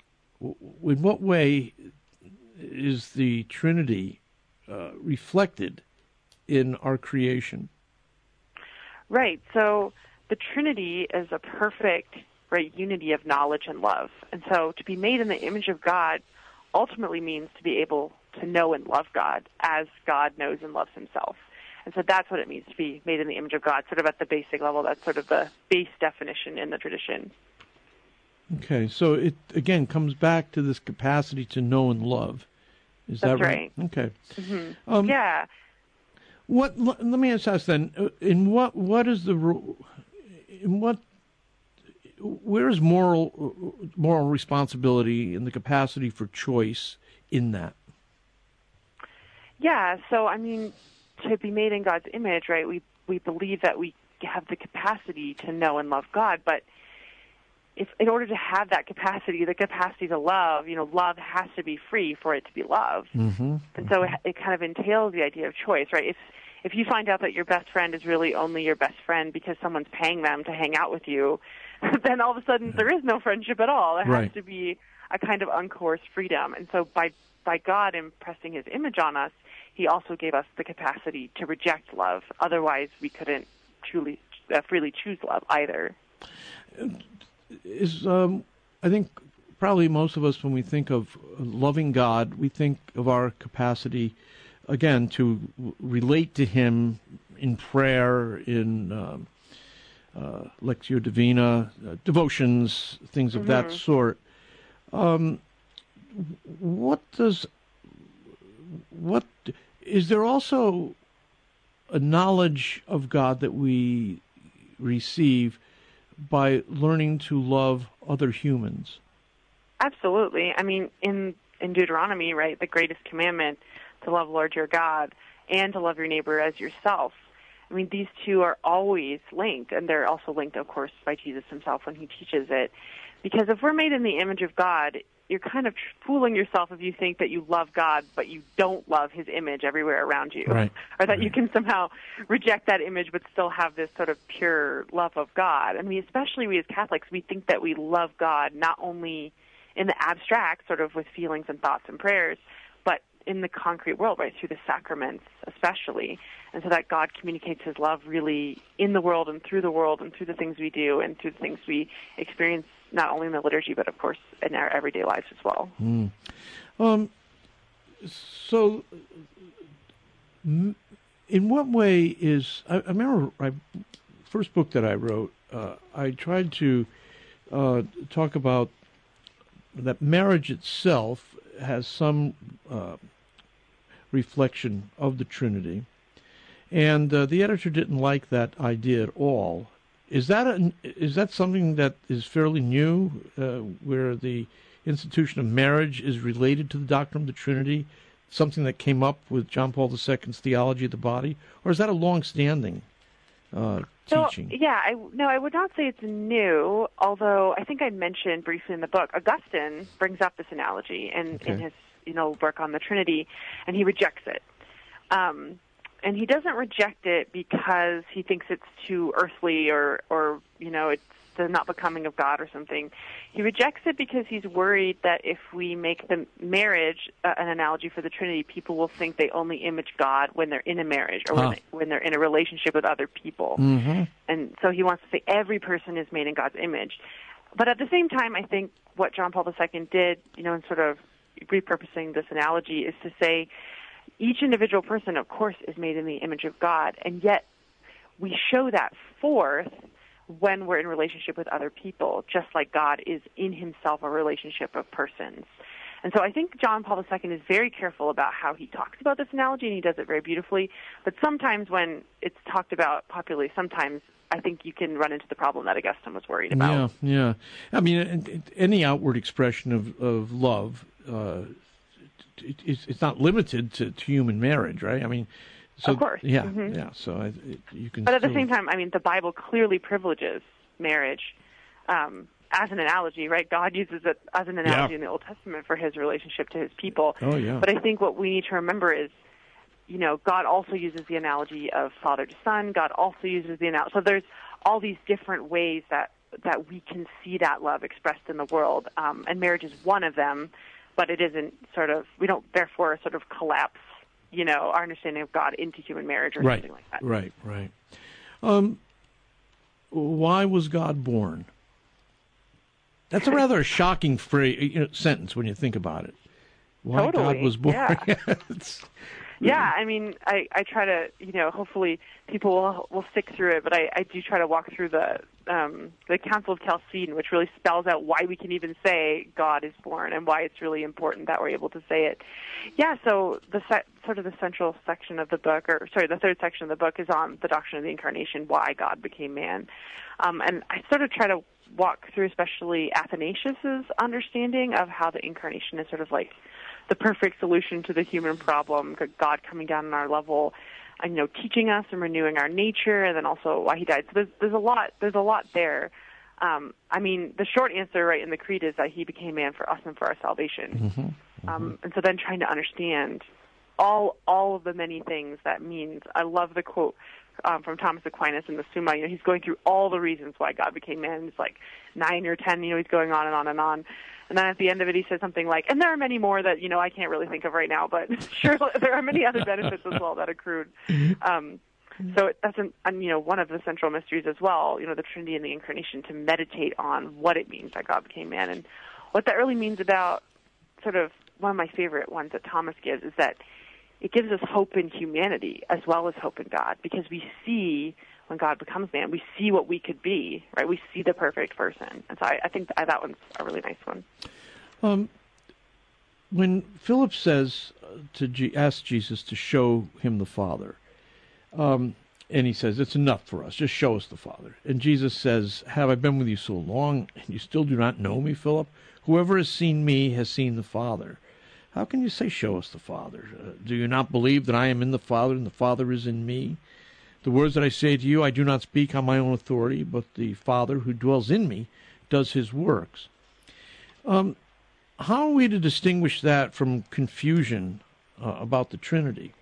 In what way is the Trinity reflected in our creation?
Right. So the Trinity is a perfect, unity of knowledge and love. And so to be made in the image of God ultimately means to be able to know and love God as God knows and loves himself. And so that's what it means to be made in the image of God, sort of at the basic level. That's sort of the base definition in the tradition.
Okay, so it, again, comes back to this capacity to know and love. Is that right? Okay.
Mm-hmm. Yeah.
Let me ask then, where is moral responsibility and the capacity for choice in that?
Yeah, so, to be made in God's image, right, we believe that we have the capacity to know and love God, but if in order to have that capacity, the capacity to love, love has to be free for it to be loved.
Mm-hmm.
And so it kind of entails the idea of choice, right? If you find out that your best friend is really only your best friend because someone's paying them to hang out with you, then all of a sudden there is no friendship at all. There has to be a kind of uncoerced freedom. And so by God impressing his image on us, he also gave us the capacity to reject love. Otherwise, we couldn't truly freely choose love either.
I think probably most of us, when we think of loving God, we think of our capacity, again, to relate to him in prayer, in Lectio Divina, devotions, things of that sort. Is there also a knowledge of God that we receive by learning to love other humans?
Absolutely. In Deuteronomy, right, the greatest commandment, to love Lord your God and to love your neighbor as yourself. These two are always linked, and they're also linked, of course, by Jesus himself when he teaches it. Because if we're made in the image of God, you're kind of fooling yourself if you think that you love God, but you don't love his image everywhere around you.
Right.
Or that you can somehow reject that image but still have this sort of pure love of God. Especially we as Catholics, we think that we love God not only in the abstract, sort of with feelings and thoughts and prayers, but in the concrete world, right, through the sacraments especially. And so that God communicates his love really in the world and through the things we do and through the things we experience, not only in the liturgy, but of course in our everyday lives as well.
So, in what way is, I remember my first book that I wrote, I tried to talk about that marriage itself has some reflection of the Trinity, and the editor didn't like that idea at all. Is that something that is fairly new, where the institution of marriage is related to the doctrine of the Trinity, something that came up with John Paul II's theology of the body, or is that a long-standing teaching?
I would not say it's new, although I think I mentioned briefly in the book, Augustine brings up this analogy in his work on the Trinity, and he rejects it. And he doesn't reject it because he thinks it's too earthly or it's the not becoming of God or something. He rejects it because he's worried that if we make the marriage an analogy for the Trinity, people will think they only image God when they're in a marriage or when they're in a relationship with other people.
Mm-hmm.
And so he wants to say every person is made in God's image. But at the same time, I think what John Paul II did, in sort of repurposing this analogy, is to say each individual person, of course, is made in the image of God, and yet we show that forth when we're in relationship with other people, just like God is in himself a relationship of persons. And so I think John Paul II is very careful about how he talks about this analogy, and he does it very beautifully. But sometimes when it's talked about popularly, sometimes I think you can run into the problem that Augustine was worried about.
Yeah. I mean, any outward expression of love, it's not limited to human marriage, right? I mean, so,
of course.
Yeah,
Mm-hmm.
yeah. So you can.
But at the same time, I mean, the Bible clearly privileges marriage as an analogy, right? God uses it as an analogy in the Old Testament for his relationship to his people.
Oh, yeah.
But I think what we need to remember is, God also uses the analogy of father to son. God also uses the analogy. So there's all these different ways that we can see that love expressed in the world, and marriage is one of them. But it isn't we don't therefore sort of collapse, our understanding of God into human marriage or something like that.
Right. Why was God born? That's a rather shocking sentence when you think about it. Why
totally.
God was born?
Yeah. I mean, I try to, hopefully people will stick through it, but I do try to walk through the Council of Chalcedon, which really spells out why we can even say God is born and why it's really important that we're able to say it. Yeah, so the central section of the book, the third section of the book is on the doctrine of the Incarnation, why God became man. And I sort of try to walk through especially Athanasius's understanding of how the Incarnation is sort of like the perfect solution to the human problem, God coming down on our level, and teaching us and renewing our nature, and then also why he died. So there's a lot there. I mean, the short answer, right, in the Creed is that he became man for us and for our salvation. And so then trying to understand all of the many things that means. I love the quote from Thomas Aquinas in the Summa. He's going through all the reasons why God became man. It's like 9 or 10. He's going on and on and on. And then at the end of it, he says something like, and there are many more that, I can't really think of right now, but sure, there are many other benefits as well that accrued. So that's one of the central mysteries as well, the Trinity and the Incarnation, to meditate on what it means that God became man. And what that really means about sort of one of my favorite ones that Thomas gives is that it gives us hope in humanity as well as hope in God, because we see when God becomes man, we see what we could be, right? We see the perfect person. And so I think that one's a really nice one.
When Philip says ask Jesus to show him the Father, and he says, it's enough for us, just show us the Father. And Jesus says, have I been with you so long, and you still do not know me, Philip? Whoever has seen me has seen the Father. How can you say, show us the Father? Do you not believe that I am in the Father and the Father is in me? The words that I say to you, I do not speak on my own authority, but the Father who dwells in me does his works. How are we to distinguish that from confusion about the Trinity?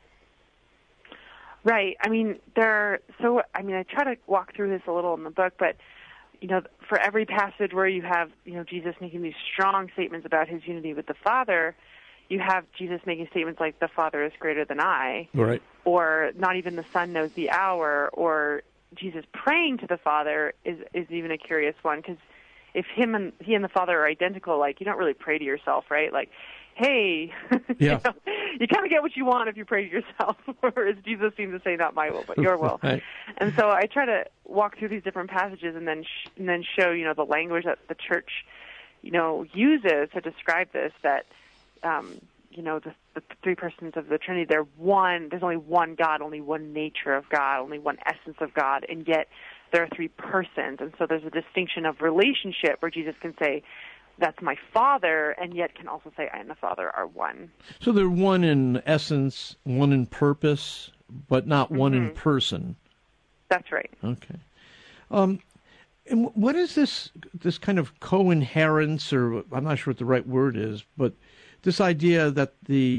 Right. I mean, I try to walk through this a little in the book, but, for every passage where you have, Jesus making these strong statements about his unity with the Father, you have Jesus making statements like, the Father is greater than I.
Right.
Or not even the Son knows the hour, or Jesus praying to the Father is even a curious one, because if he and the Father are identical, like, you don't really pray to yourself, right? Like, hey,
yeah.
You kind of get what you want if you pray to yourself, whereas Jesus seems to say, not my will, but your will.
Right.
And so I try to walk through these different passages and then show, the language that the Church, uses to describe this, that, the three persons of the Trinity, they're one. There's only one God, only one nature of God, only one essence of God, and yet there are three persons. And so there's a distinction of relationship where Jesus can say, that's my Father, and yet can also say I and the Father are one.
So they're one in essence, one in purpose, but not one in person.
That's right.
Okay. And what is this kind of co-inherence, or I'm not sure what the right word is, but this idea that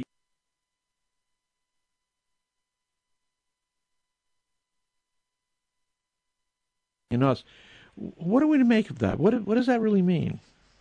in us, what are we to make of that? What does that really mean?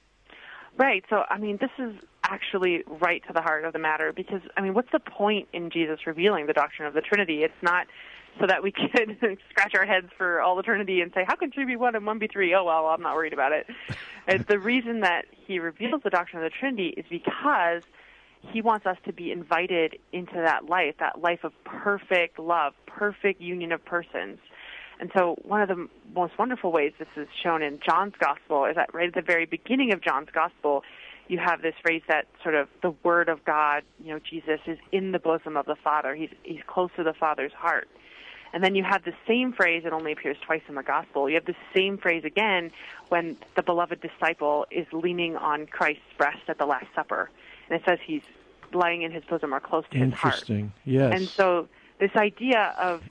Right. So, I mean, this is actually right to the heart of the matter because, I mean, what's the point in Jesus revealing the doctrine of the Trinity? It's not so that we could scratch our heads for all eternity and say, how can 3 be 1 and 1 be 3? Oh, well, I'm not worried about it. It's the reason that he reveals the doctrine of the Trinity is because he wants us to be invited into that life of perfect love, perfect union of persons. And so one of the most wonderful ways this is shown in John's Gospel is that right at the very beginning of John's Gospel, you have this phrase that sort of the Word of God, Jesus is in the bosom of the Father. He's close to the Father's heart. And then you have the same phrase, it only appears twice in the Gospel. You have the same phrase again when the beloved disciple is leaning on Christ's breast at the Last Supper. And it says he's lying in his bosom or close to his heart.
Interesting, yes.
And so this idea of,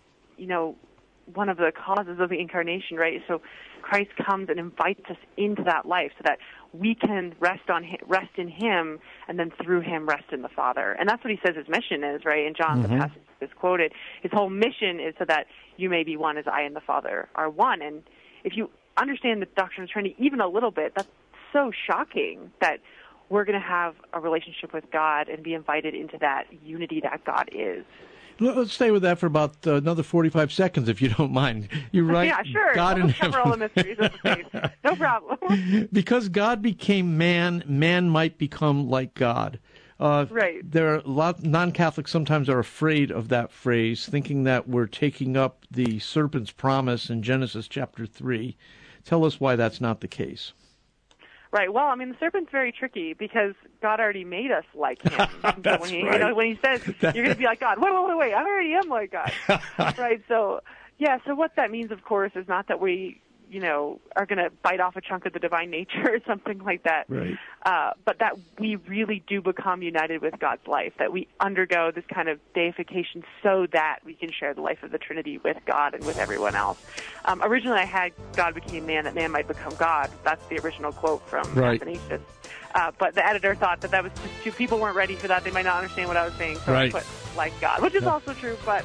one of the causes of the incarnation, right? So Christ comes and invites us into that life so that we can rest in him, and then through him rest in the Father. And that's what he says his mission is, right? In John, the passage is quoted. His whole mission is so that you may be one as I and the Father are one. And if you understand the doctrine of the Trinity even a little bit, that's so shocking that we're going to have a relationship with God and be invited into that unity that God is.
Let's stay with that for about another 45 seconds, if you don't mind. You're right.
Yeah, sure.
God
we'll
in
cover
heaven.
all the mysteries of the faith. No problem.
Because God became man, man might become like God.
Right.
There are a lot non-Catholics sometimes are afraid of that phrase, thinking that we're taking up the serpent's promise in Genesis chapter 3. Tell us why that's not the case.
Right. Well, I mean, the serpent's very tricky because God already made us like him.
That's
when he,
right.
When he says you're going to be like God, wait, I already am like God. Right. So, so what that means, of course, is not that we, are going to bite off a chunk of the divine nature or something like that.
Right.
But that we really do become united with God's life, that we undergo this kind of deification so that we can share the life of the Trinity with God and with everyone else. Originally I had God became man that man might become God. That's the original quote from Athanasius. But the editor thought that was just too, people weren't ready for that. They might not understand what I was saying. So I put like God, which is also true, but...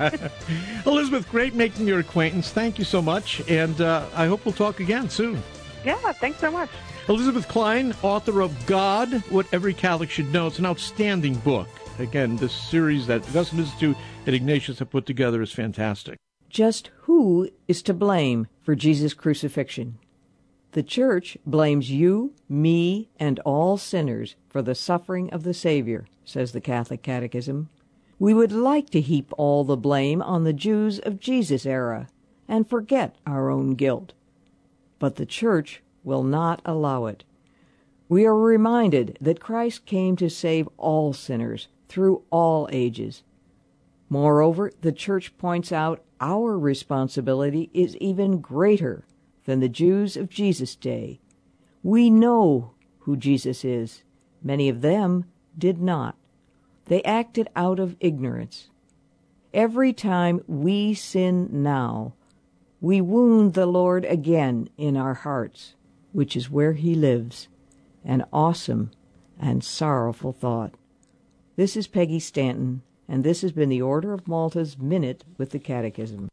Elizabeth, great making your acquaintance. Thank you so much. And I hope we'll talk again soon.
Yeah, thanks so much.
Elizabeth Klein, author of God, What Every Catholic Should Know. It's an outstanding book. Again, this series that Augustine Institute and Ignatius have put together is fantastic.
Just who is to blame for Jesus' crucifixion? The Church blames you, me, and all sinners for the suffering of the Savior, says the Catholic Catechism. We would like to heap all the blame on the Jews of Jesus' era and forget our own guilt. But the Church will not allow it. We are reminded that Christ came to save all sinners through all ages. Moreover, the Church points out our responsibility is even greater than the Jews of Jesus' day. We know who Jesus is. Many of them did not. They acted out of ignorance. Every time we sin now, we wound the Lord again in our hearts, which is where he lives. An awesome and sorrowful thought. This is Peggy Stanton, and this has been the Order of Malta's Minute with the Catechism.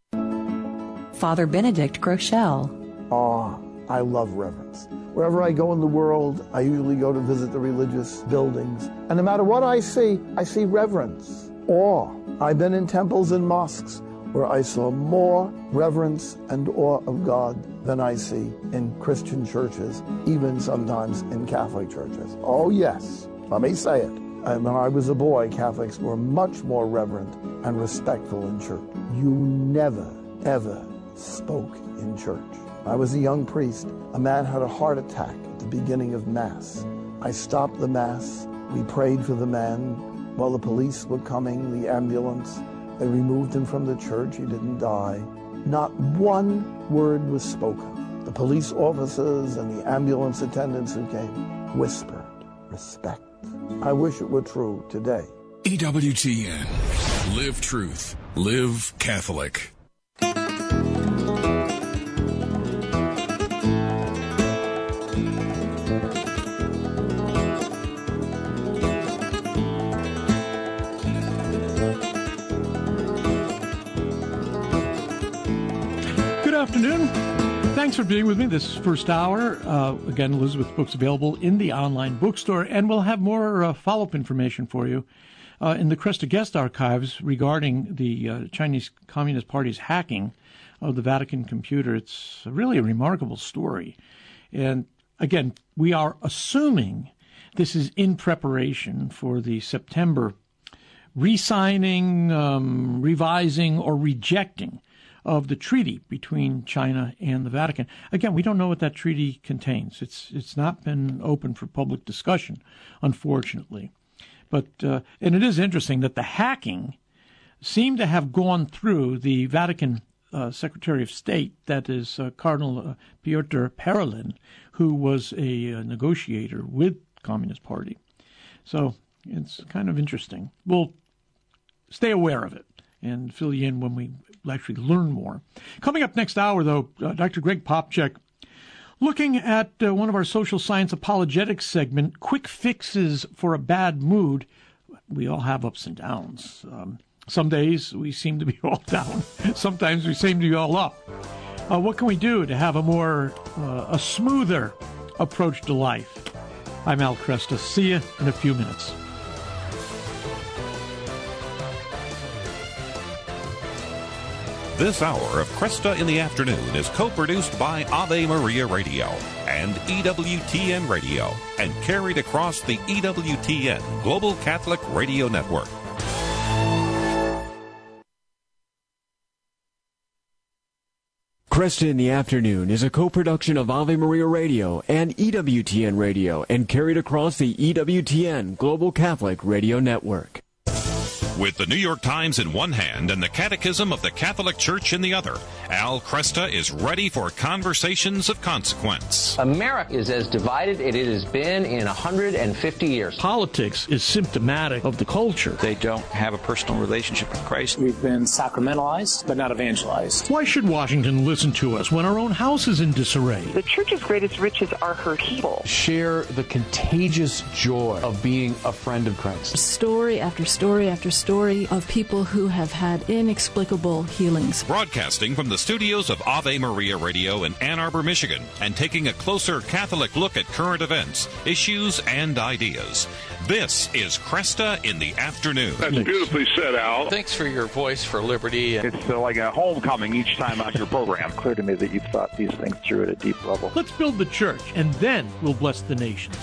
Father Benedict Groeschel.
Awe. I love reverence. Wherever I go in the world, I usually go to visit the religious buildings. And no matter what I see reverence, awe. I've been in temples and mosques where I saw more reverence and awe of God than I see in Christian churches, even sometimes in Catholic churches. Oh yes, let me say it. And when I was a boy, Catholics were much more reverent and respectful in church. You never, ever spoke in church. I was a young priest. A man had a heart attack at the beginning of Mass. I stopped the Mass. We prayed for the man. While the police were coming, the ambulance, they removed him from the church. He didn't die. Not one word was spoken. The police officers and the ambulance attendants who came whispered respect. I wish it were true today.
EWTN. Live truth. Live Catholic.
Good afternoon. Thanks for being with me this first hour. Again, Elizabeth Books available in the online bookstore, and we'll have more follow-up information for you in the Cresta Guest Archives regarding the Chinese Communist Party's hacking of the Vatican computer. It's really a remarkable story. And again, we are assuming this is in preparation for the September re-signing, revising, or rejecting of the treaty between China and the Vatican. Again, we don't know what that treaty contains. It's not been open for public discussion, unfortunately. But and it is interesting that the hacking seemed to have gone through the Vatican Secretary of State, that is Cardinal Piotr Parolin, who was a negotiator with the Communist Party. So it's kind of interesting. We'll stay aware of it and fill you in when we actually learn more. Coming up next hour, though, Dr. Greg Popcak, looking at one of our social science apologetics segment, quick fixes for a bad mood. We all have ups and downs. Some days we seem to be all down. Sometimes we seem to be all up. What can we do to have a smoother approach to life? I'm Al Cresta. See you in a few minutes.
This hour of Cresta in the Afternoon is co-produced by Ave Maria Radio and EWTN Radio and carried across the EWTN Global Catholic Radio Network.
Cresta in the Afternoon is a co-production of Ave Maria Radio and EWTN Radio and carried across the EWTN Global Catholic Radio Network.
With the New York Times in one hand and the Catechism of the Catholic Church in the other, Al Cresta is ready for conversations of consequence.
America is as divided as it has been in 150 years.
Politics is symptomatic of the culture.
They don't have a personal relationship with Christ.
We've been sacramentalized, but not evangelized.
Why should Washington listen to us when our own house is in disarray?
The church's greatest riches are her people.
Share the contagious joy of being a friend of Christ.
Story after story after story of people who have had inexplicable healings.
Broadcasting from the studios of Ave Maria Radio in Ann Arbor, Michigan, and taking a closer Catholic look at current events, issues, and ideas. This is Cresta in the Afternoon.
That's beautifully said, Al.
Thanks for your voice for liberty.
It's like a homecoming each time on your program.
Clear to me that you've thought these things through at a deep level.
Let's build the church, and then we'll bless the nations.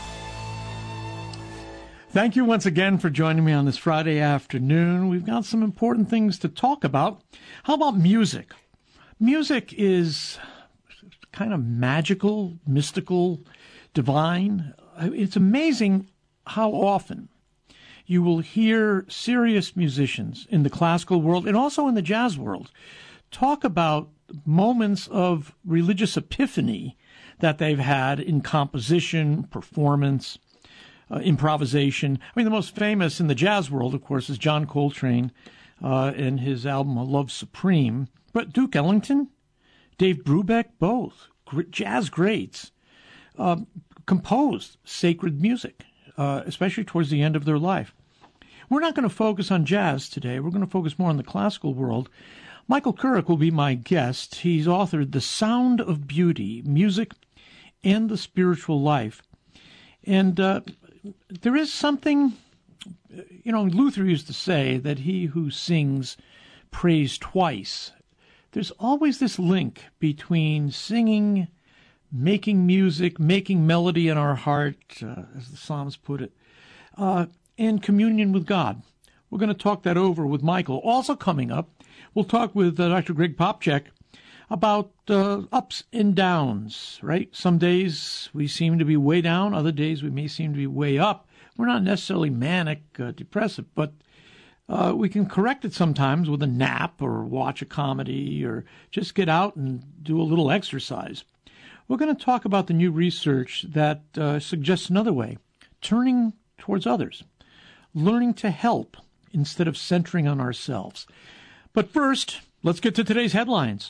Thank you once again for joining me on this Friday afternoon. We've got some important things to talk about. How about music? Music is kind of magical, mystical, divine. It's amazing how often you will hear serious musicians in the classical world and also in the jazz world talk about moments of religious epiphany that they've had in composition, performance, improvisation. I mean, the most famous in the jazz world, of course, is John Coltrane and his album Love Supreme. But Duke Ellington, Dave Brubeck, both jazz greats, composed sacred music, especially towards the end of their life. We're not going to focus on jazz today. We're going to focus more on the classical world. Michael Kurek will be my guest. He's authored The Sound of Beauty, Music and the Spiritual Life. And there is something, Luther used to say that he who sings prays twice. There's always this link between singing, making music, making melody in our heart, as the Psalms put it, and communion with God. We're going to talk that over with Michael. Also coming up, we'll talk with Dr. Greg Popcak about ups and downs, right? Some days we seem to be way down. Other days we may seem to be way up. We're not necessarily manic, depressive, but we can correct it sometimes with a nap or watch a comedy or just get out and do a little exercise. we're going to talk about the new research that suggests another way, turning towards others, learning to help instead of centering on ourselves. But first, let's get to today's headlines.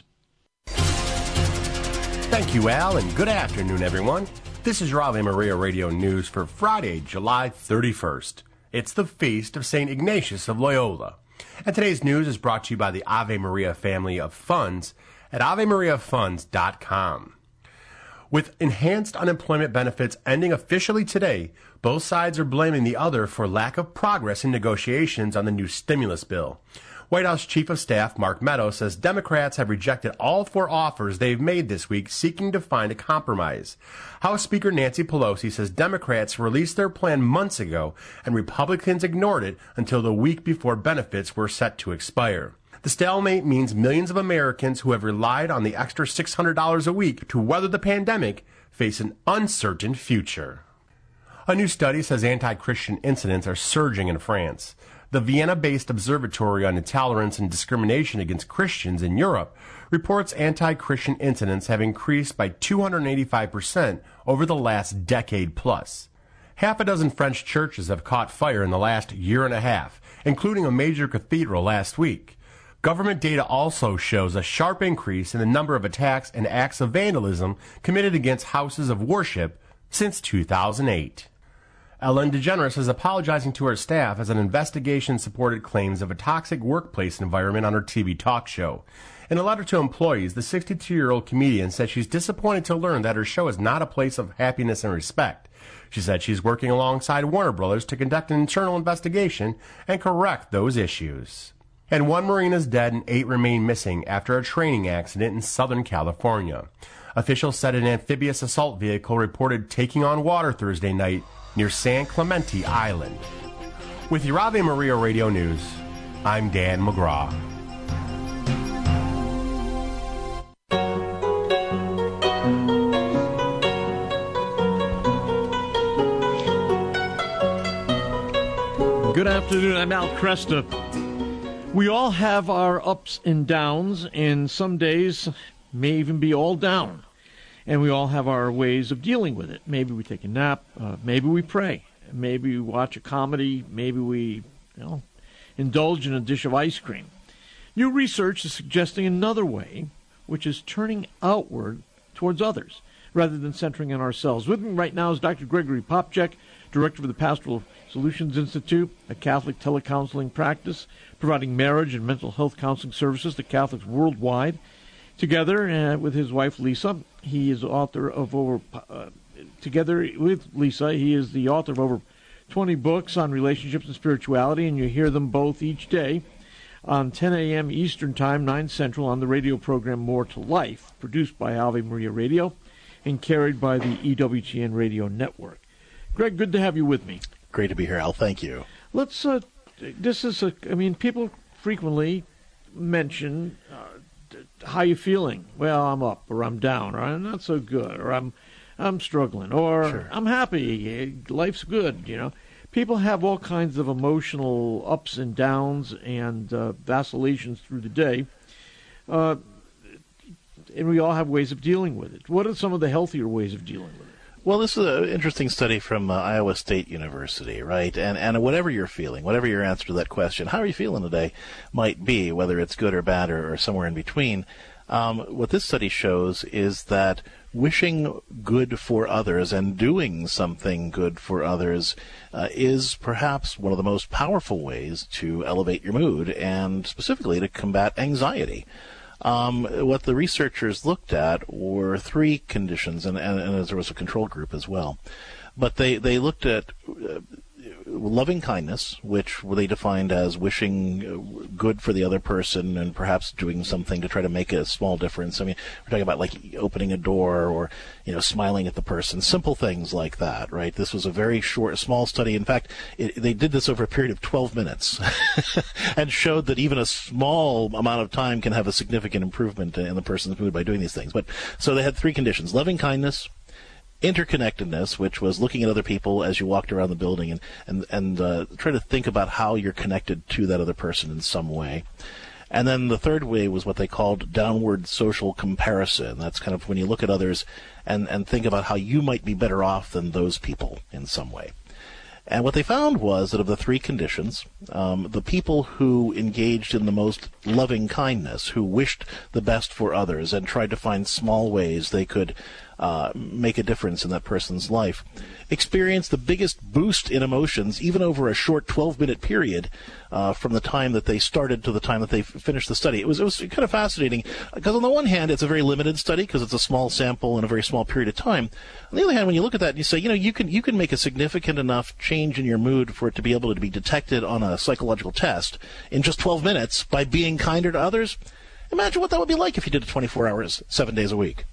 Thank you, Al, and good afternoon, everyone. This is your Ave Maria Radio News for Friday, July 31st. It's the feast of St. Ignatius of Loyola. And today's news is brought to you by the Ave Maria family of funds at AveMariaFunds.com. With enhanced unemployment benefits ending officially today, both sides are blaming the other for lack of progress in negotiations on the new stimulus bill. White House Chief of Staff Mark Meadows says Democrats have rejected all 4 offers they've made this week seeking to find a compromise. House Speaker Nancy Pelosi says Democrats released their plan months ago and Republicans ignored it until the week before benefits were set to expire. The stalemate means millions of Americans who have relied on the extra $600 a week to weather the pandemic face an uncertain future. A new study says anti-Christian incidents are surging in France. The Vienna-based Observatory on Intolerance and Discrimination Against Christians in Europe reports anti-Christian incidents have increased by 285% over the last decade plus. Half a dozen French churches have caught fire in the last year and a half, including a major cathedral last week. Government data also shows a sharp increase in the number of attacks and acts of vandalism committed against houses of worship since 2008. Ellen DeGeneres is apologizing to her staff as an investigation supported claims of a toxic workplace environment on her TV talk show. In a letter to employees, the 62-year-old comedian said she's disappointed to learn that her show is not a place of happiness and respect. She said she's working alongside Warner Brothers to conduct an internal investigation and correct those issues. And 1 Marine is dead and 8 remain missing after a training accident in Southern California. Officials said an amphibious assault vehicle reported taking on water Thursday night near San Clemente Island. With your Ave Maria Radio News, I'm Dan McGraw.
Good afternoon, I'm Al Cresta. We all have our ups and downs, and some days may even be all down. And we all have our ways of dealing with it. Maybe we take a nap. Maybe we pray. Maybe we watch a comedy. Maybe we, indulge in a dish of ice cream. New research is suggesting another way, which is turning outward towards others rather than centering on ourselves. With me right now is Dr. Gregory Popcak, director of the Pastoral Solutions Institute, a Catholic telecounseling practice providing marriage and mental health counseling services to Catholics worldwide. Together with his wife Lisa, he is author of together with Lisa, he is the author of over 20 books on relationships and spirituality, and you hear them both each day on 10 a.m. Eastern Time, 9 Central, on the radio program More to Life, produced by Ave Maria Radio and carried by the EWTN Radio Network. Greg, good to have you with me.
Great to be here, Al. Thank you.
Let's, people frequently mention how you feeling? Well, I'm up, or I'm down, or I'm not so good, or I'm struggling, or sure. I'm happy, life's good, People have all kinds of emotional ups and downs and vacillations through the day, and we all have ways of dealing with it. What are some of the healthier ways of dealing with it?
Well, this is an interesting study from Iowa State University, right? And whatever you're feeling, whatever your answer to that question, how are you feeling today, might be, whether it's good or bad or somewhere in between. What this study shows is that wishing good for others and doing something good for others is perhaps one of the most powerful ways to elevate your mood and specifically to combat anxiety. What the researchers looked at were 3 conditions, and there was a control group as well. But they looked at loving kindness, which they defined as wishing good for the other person and perhaps doing something to try to make a small difference. I mean, we're talking about like opening a door or, smiling at the person, simple things like that, right? This was a very small study. In fact, they did this over a period of 12 minutes and showed that even a small amount of time can have a significant improvement in the person's mood by doing these things. But so they had 3 conditions: loving kindness, interconnectedness, which was looking at other people as you walked around the building and try to think about how you're connected to that other person in some way. And then the third way was what they called downward social comparison. That's kind of when you look at others and think about how you might be better off than those people in some way. And what they found was that of the three conditions, the people who engaged in the most loving kindness, who wished the best for others and tried to find small ways they could make a difference in that person's life, experienced the biggest boost in emotions, even over a short 12-minute period from the time that they started to the time that they finished the study. It was kind of fascinating because on the one hand, it's a very limited study because it's a small sample in a very small period of time. On the other hand, when you look at that and you say, you can make a significant enough change in your mood for it to be able to be detected on a psychological test in just 12 minutes by being kinder to others. Imagine what that would be like if you did it 24 hours, 7 days a week.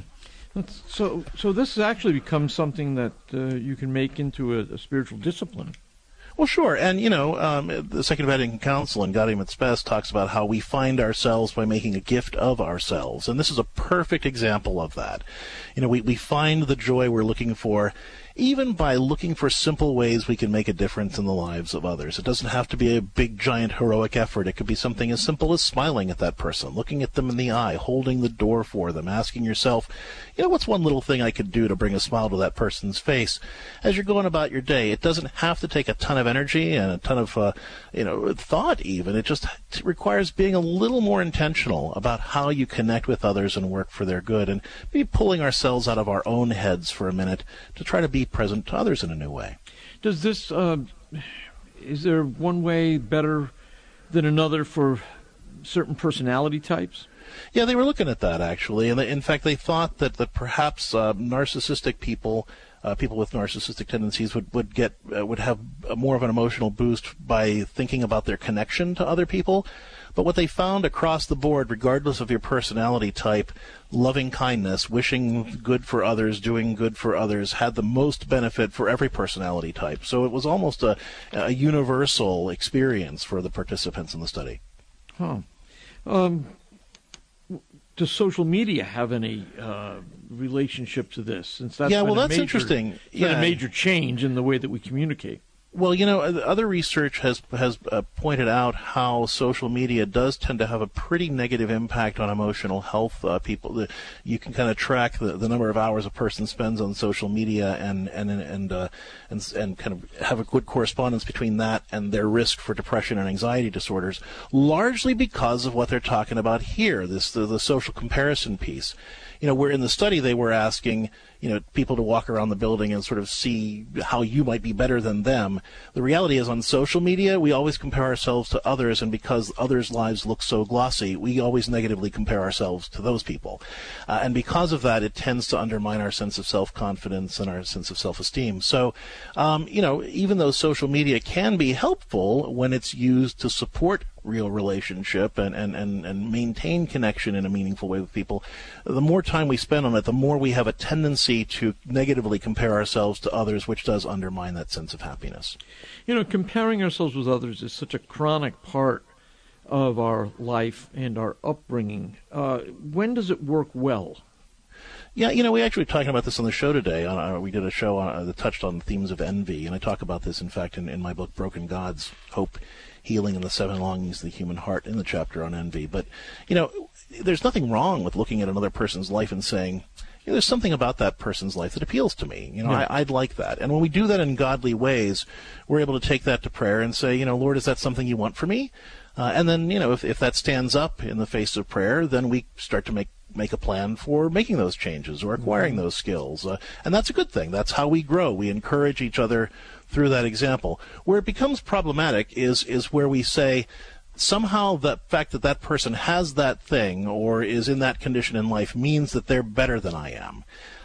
So this has actually become something that you can make into a spiritual discipline.
Well, sure. And, the Second Vatican Council in Gaudium et Spes talks about how we find ourselves by making a gift of ourselves. And this is a perfect example of that. We find the joy we're looking for even by looking for simple ways we can make a difference in the lives of others. It doesn't have to be a big, giant, heroic effort. It could be something as simple as smiling at that person, looking at them in the eye, holding the door for them, asking yourself, what's one little thing I could do to bring a smile to that person's face as you're going about your day? It doesn't have to take a ton of energy and a ton of, thought even. It just requires being a little more intentional about how you connect with others and work for their good, and maybe pulling ourselves out of our own heads for a minute to try to be present to others in a new way.
Does this, is there one way better than another for certain personality types?
Yeah, they were looking at that, actually. And in fact, they thought that perhaps narcissistic people, people with narcissistic tendencies would have more of an emotional boost by thinking about their connection to other people. But what they found across the board, regardless of your personality type, loving kindness, wishing good for others, doing good for others, had the most benefit for every personality type. So it was almost a universal experience for the participants in the study.
Does social media have any relationship to this? Since that's
interesting.
It's been a major change in the way that we communicate.
Well, other research has pointed out how social media does tend to have a pretty negative impact on emotional health. You can kind of track the number of hours a person spends on social media and kind of have a good correspondence between that and their risk for depression and anxiety disorders, largely because of what they're talking about here, the social comparison piece. Where in the study they were asking, people to walk around the building and sort of see how you might be better than them. The reality is on social media, we always compare ourselves to others, and because others' lives look so glossy, we always negatively compare ourselves to those people. And because of that, it tends to undermine our sense of self-confidence and our sense of self-esteem. So, even though social media can be helpful when it's used to support real relationship and maintain connection in a meaningful way with people, the more time we spend on it, the more we have a tendency to negatively compare ourselves to others, which does undermine that sense of happiness.
Comparing ourselves with others is such a chronic part of our life and our upbringing. When does it work well?
Yeah, we actually were talking about this on the show today. We did a show that touched on themes of envy, and I talk about this, in fact, in my book, Broken Gods, Hope, Healing, and the Seven Longings of the Human Heart, in the chapter on envy. But, there's nothing wrong with looking at another person's life and saying, there's something about that person's life that appeals to me. I'd like that. And when we do that in godly ways, we're able to take that to prayer and say, Lord, is that something you want for me? And then, if that stands up in the face of prayer, then we start to make a plan for making those changes or acquiring those skills. And that's a good thing. That's how we grow. We encourage each other through that example. Where it becomes problematic is where we say, somehow the fact that person has that thing or is in that condition in life means that they're better than I am.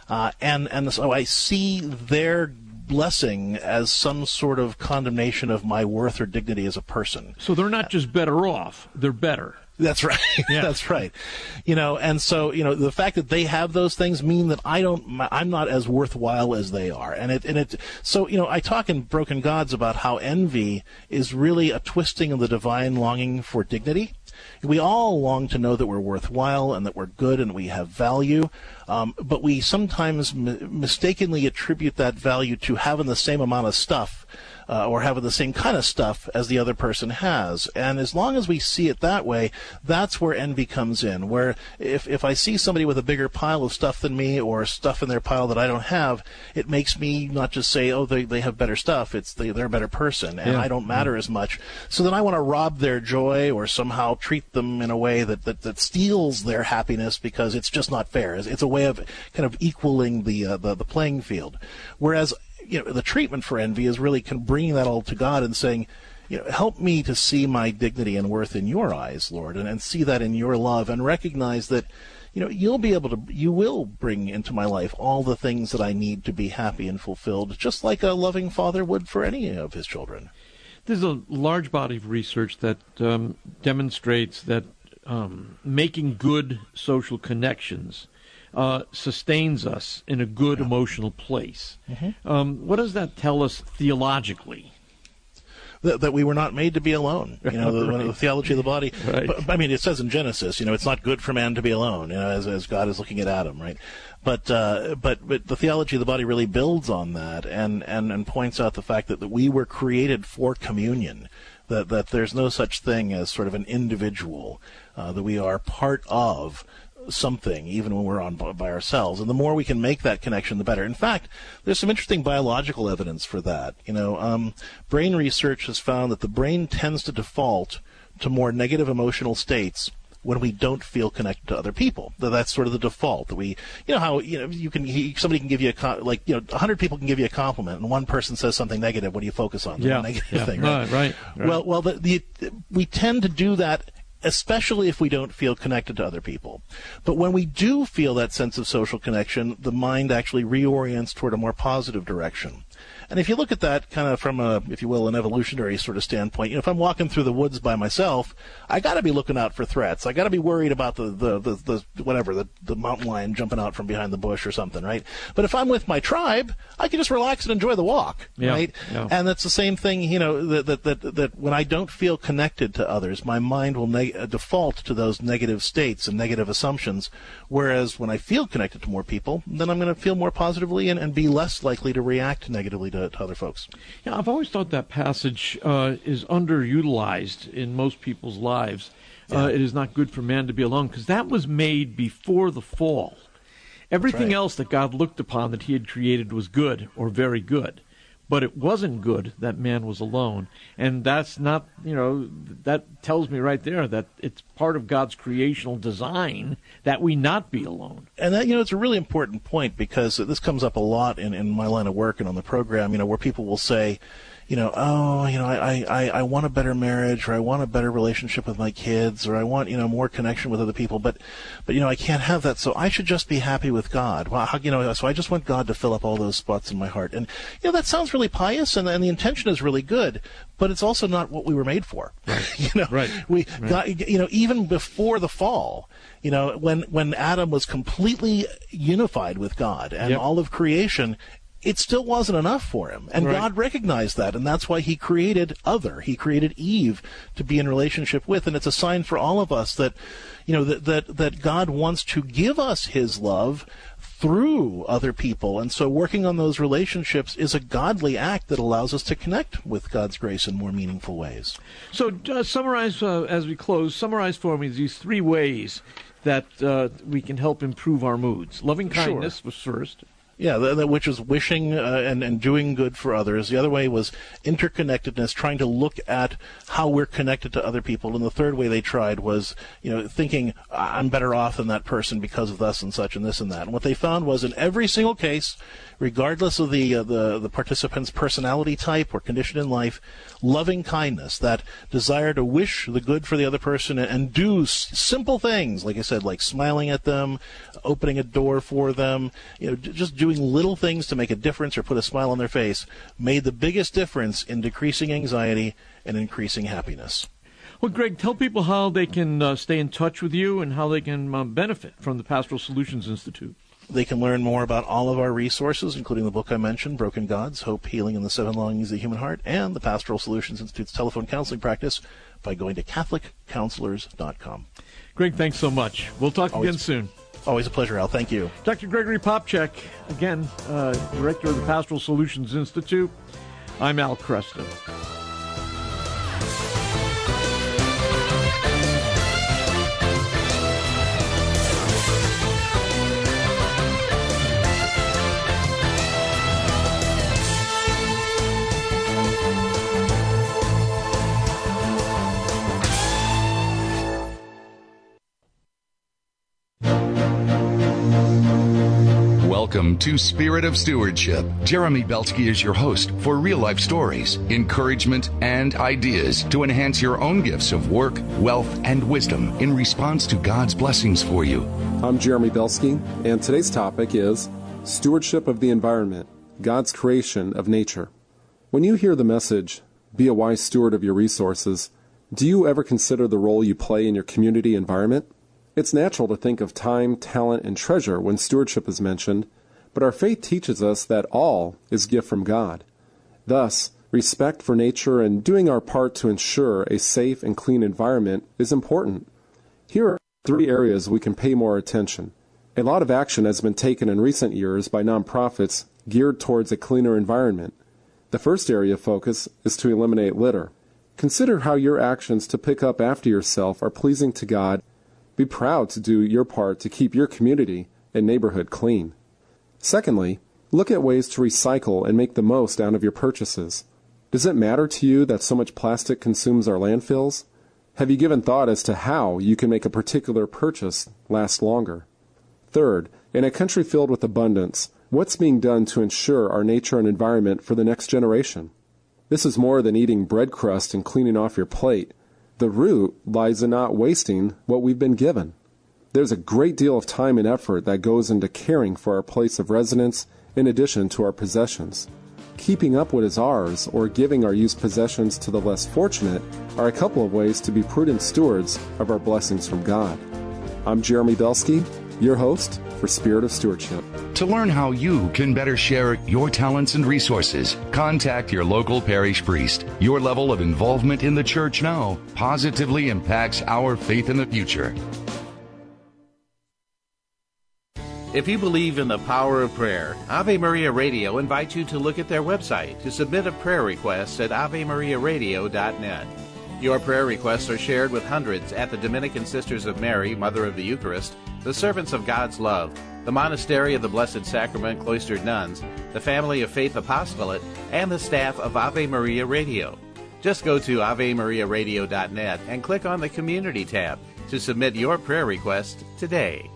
And so I see their blessing as some sort of condemnation of my worth or dignity as a person.
So they're not just better off, they're better.
That's right. Yeah. That's right. And so, the fact that they have those things mean that I'm not as worthwhile as they are. So, I talk in Broken Gods about how envy is really a twisting of the divine longing for dignity. We all long to know that we're worthwhile and that we're good and we have value, but we sometimes mistakenly attribute that value to having the same amount of stuff or having the same kind of stuff as the other person has. And as long as we see it that way, that's where envy comes in, where if I see somebody with a bigger pile of stuff than me or stuff in their pile that I don't have, it makes me not just say, oh, they have better stuff, it's they're a better person, and I don't matter as much. So then I want to rob their joy or somehow treat them in a way that steals their happiness, because it's just not fair. It's a way of kind of equaling the playing field. Whereas, the treatment for envy is really kind of bringing that all to God and saying, help me to see my dignity and worth in your eyes, Lord, and see that in your love, and recognize that, you will bring into my life all the things that I need to be happy and fulfilled, just like a loving father would for any of his children.
There's a large body of research that demonstrates that making good social connections sustains us in a good emotional place. Mm-hmm. What does that tell us theologically?
That we were not made to be alone. The theology of the body.
Right.
But, it says in Genesis, it's not good for man to be alone, as God is looking at Adam, right? But the theology of the body really builds on that and points out the fact that we were created for communion, that there's no such thing as sort of an individual, that we are part of something, even when we're on by ourselves. And the more we can make that connection, the better. In fact, there's some interesting biological evidence for that. Brain research has found that the brain tends to default to more negative emotional states when we don't feel connected to other people. That's sort of the default. That we, somebody can give you 100 people can give you a compliment, and one person says something negative. What do you focus on? The negative thing, right?
Right.
Well, we tend to do that, especially if we don't feel connected to other people. But when we do feel that sense of social connection, the mind actually reorients toward a more positive direction. And if you look at that kind of from a, if you will, an evolutionary sort of standpoint, if I'm walking through the woods by myself, I got to be looking out for threats. I got to be worried about the mountain lion jumping out from behind the bush or something, right? But if I'm with my tribe, I can just relax and enjoy the walk, right? Yeah. And that's the same thing, that when I don't feel connected to others, my mind will default to those negative states and negative assumptions. Whereas when I feel connected to more people, then I'm going to feel more positively and be less likely to react negatively to other folks.
Yeah, I've always thought that passage is underutilized in most people's lives. Yeah. It is not good for man to be alone, because that was made before the fall. Everything else that God looked upon that he had created was good or very good. But it wasn't good that man was alone. And that's not, that tells me right there that it's part of God's creational design that we not be alone.
And that, it's a really important point, because this comes up a lot in my line of work and on the program, where people will say, I want a better marriage, or I want a better relationship with my kids, or I want, more connection with other people, but I can't have that, so I should just be happy with God. Well, so I just want God to fill up all those spots in my heart. And, that sounds really pious, and the intention is really good, but it's also not what we were made for.
Right.
God, even before the fall, when Adam was completely unified with God and all of creation, it still wasn't enough for him. And God recognized that, and that's why he created He created Eve to be in relationship with. And it's a sign for all of us that, that God wants to give us his love through other people. And so working on those relationships is a godly act that allows us to connect with God's grace in more meaningful ways.
So summarize, as we close, summarize for me these 3 ways that we can help improve our moods. Loving kindness was first.
Yeah, which is wishing and doing good for others. The other way was interconnectedness, trying to look at how we're connected to other people. And the third way they tried was, thinking, I'm better off than that person because of thus and such and this and that. And what they found was, in every single case, regardless of the participant's personality type or condition in life, loving kindness, that desire to wish the good for the other person and do simple things, like I said, like smiling at them, opening a door for them, just doing little things to make a difference or put a smile on their face, made the biggest difference in decreasing anxiety and increasing happiness.
Well, Greg, tell people how they can stay in touch with you and how they can benefit from the Pastoral Solutions Institute.
They can learn more about all of our resources, including the book I mentioned, Broken Gods, Hope, Healing, and the 7 Longings of the Human Heart, and the Pastoral Solutions Institute's telephone counseling practice by going to CatholicCounselors.com.
Greg, thanks so much. We'll talk again soon.
Always a pleasure, Al. Thank you.
Dr. Gregory Popcak, again, Director of the Pastoral Solutions Institute. I'm Al Kresta.
Welcome to Spirit of Stewardship. Jeremy Belsky is your host for real-life stories, encouragement, and ideas to enhance your own gifts of work, wealth, and wisdom in response to God's blessings for you.
I'm Jeremy Belsky, and today's topic is Stewardship of the Environment, God's Creation of Nature. When you hear the message, be a wise steward of your resources, do you ever consider the role you play in your community environment? It's natural to think of time, talent, and treasure when stewardship is mentioned, but our faith teaches us that all is gift from God. Thus, respect for nature and doing our part to ensure a safe and clean environment is important. Here are 3 areas we can pay more attention. A lot of action has been taken in recent years by nonprofits geared towards a cleaner environment. The first area of focus is to eliminate litter. Consider how your actions to pick up after yourself are pleasing to God. Be proud to do your part to keep your community and neighborhood clean. Secondly, look at ways to recycle and make the most out of your purchases. Does it matter to you that so much plastic consumes our landfills? Have you given thought as to how you can make a particular purchase last longer? Third, in a country filled with abundance, what's being done to ensure our nature and environment for the next generation? This is more than eating bread crust and cleaning off your plate. The root lies in not wasting what we've been given. There's a great deal of time and effort that goes into caring for our place of residence in addition to our possessions. Keeping up what is ours or giving our used possessions to the less fortunate are a couple of ways to be prudent stewards of our blessings from God. I'm Jeremy Belsky, your host for Spirit of Stewardship.
To learn how you can better share your talents and resources, contact your local parish priest. Your level of involvement in the church now positively impacts our faith in the future.
If you believe in the power of prayer, Ave Maria Radio invites you to look at their website to submit a prayer request at AveMariaRadio.net. Your prayer requests are shared with hundreds at the Dominican Sisters of Mary, Mother of the Eucharist, the Servants of God's Love, the Monastery of the Blessed Sacrament Cloistered Nuns, the Family of Faith Apostolate, and the staff of Ave Maria Radio. Just go to AveMariaRadio.net and click on the Community tab to submit your prayer request today.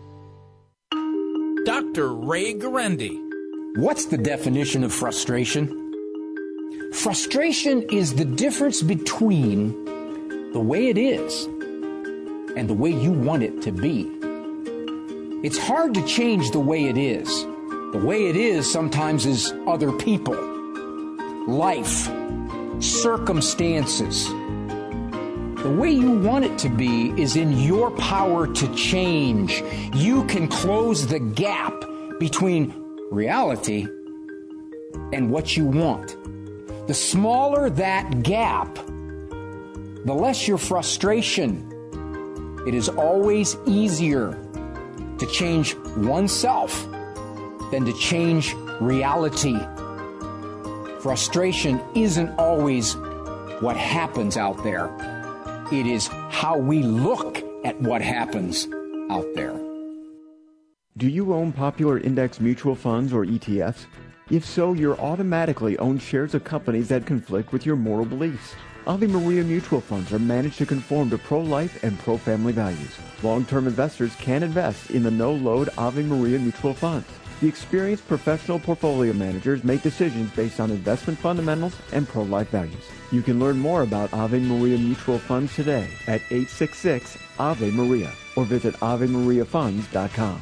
Dr. Ray Guarendi.
What's the definition of frustration? Frustration is the difference between the way it is and the way you want it to be. It's hard to change the way it is. The way it is sometimes is other people, life, circumstances. The way you want it to be is in your power to change. You can close the gap between reality and what you want. The smaller that gap, the less your frustration. It is always easier to change oneself than to change reality. Frustration isn't always what happens out there. It is how we look at what happens out there.
Do you own popular index mutual funds or ETFs? If so, you're automatically own shares of companies that conflict with your moral beliefs. Ave Maria mutual funds are managed to conform to pro-life and pro-family values. Long-term investors can invest in the no-load Ave Maria mutual funds. The experienced professional portfolio managers make decisions based on investment fundamentals and pro-life values. You can learn more about Ave Maria mutual funds today at 866-AVE-MARIA or visit AveMariaFunds.com.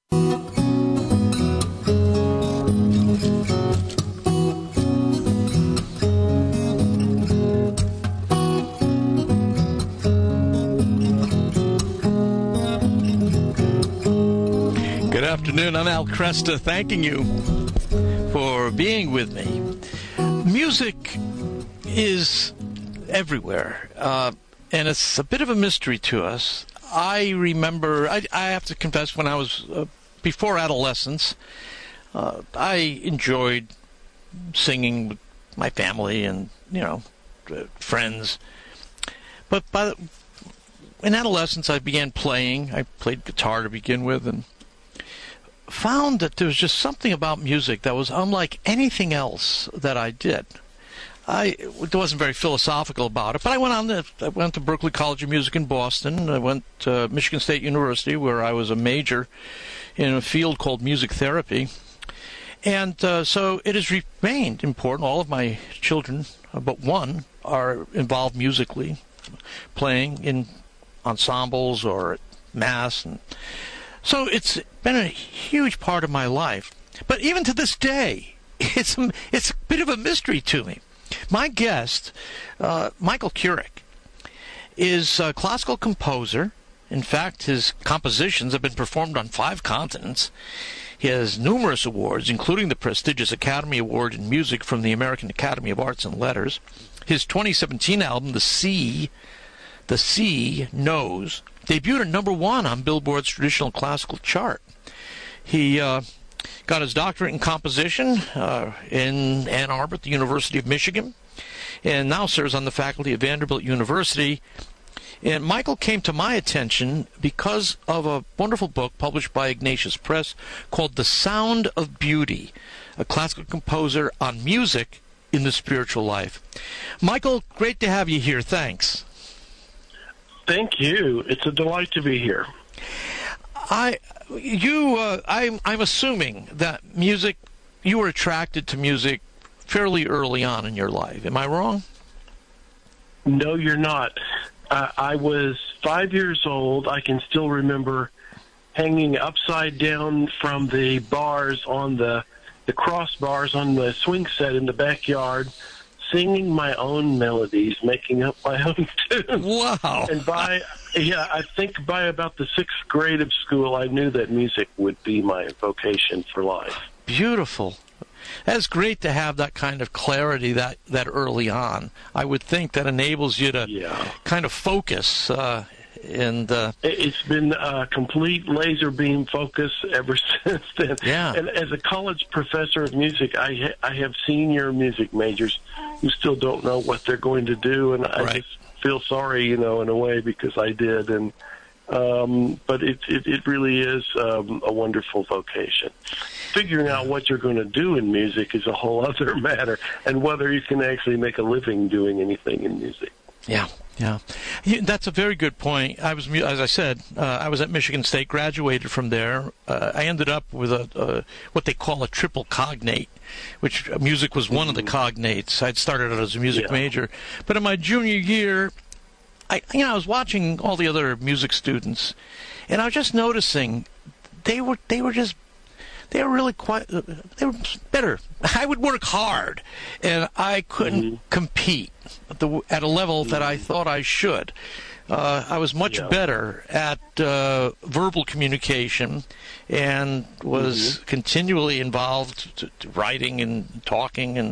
Good afternoon. I'm Al Kresta, thanking you for being with me. Music is everywhere, and it's a bit of a mystery to us. I remember, I have to confess, when I was before adolescence, I enjoyed singing with my family and, friends. But in adolescence, I began playing. I played guitar to begin with and found that there was just something about music that was unlike anything else that I did. I wasn't very philosophical about it, but I went to Berklee College of Music in Boston. I went to Michigan State University, where I was a major in a field called music therapy. And so it has remained important. All of my children, but one, are involved musically, playing in ensembles or at Mass. And so it's been a huge part of my life. But even to this day, it's a bit of a mystery to me. My guest, Michael Keurig, is a classical composer. In fact, his compositions have been performed on 5 continents. He has numerous awards, including the prestigious Academy Award in Music from the American Academy of Arts and Letters. His 2017 album, The Sea Knows, debuted at #1 on Billboard's traditional classical chart. He got his doctorate in composition in Ann Arbor at the University of Michigan, and now serves on the faculty of Vanderbilt University. And Michael came to my attention because of a wonderful book published by Ignatius Press called The Sound of Beauty, a classical composer on music in the spiritual life. Michael, great to have you here. Thanks.
Thank you. It's a delight to be here.
I'm assuming that you were attracted to music fairly early on in your life. Am I wrong?
No, you're not. I was 5 years old. I can still remember hanging upside down from the bars on the crossbars on the swing set in the backyard, singing my own melodies, making up my own tunes.
Wow.
And I think by about the 6th grade of school, I knew that music would be my vocation for life.
Beautiful. That's great to have that kind of clarity that early on. I would think that enables you to kind of focus. It's
been a complete laser beam focus ever since then.
Yeah.
And as a college professor of music, I have senior music majors who still don't know what they're going to do, and I just feel sorry, in a way, because I did. And but it really is a wonderful vocation. Figuring out what you're going to do in music is a whole other matter, and whether you can actually make a living doing anything in music.
Yeah. That's a very good point. I was at Michigan State, graduated from there. I ended up with what they call a triple cognate, which music was one of the cognates. I'd started out as a music major, but in my junior year, I was watching all the other music students, and I was just noticing they were really they were better. I would work hard, and I couldn't compete at a level that I thought I should. I was much better at verbal communication and was continually involved to writing and talking, and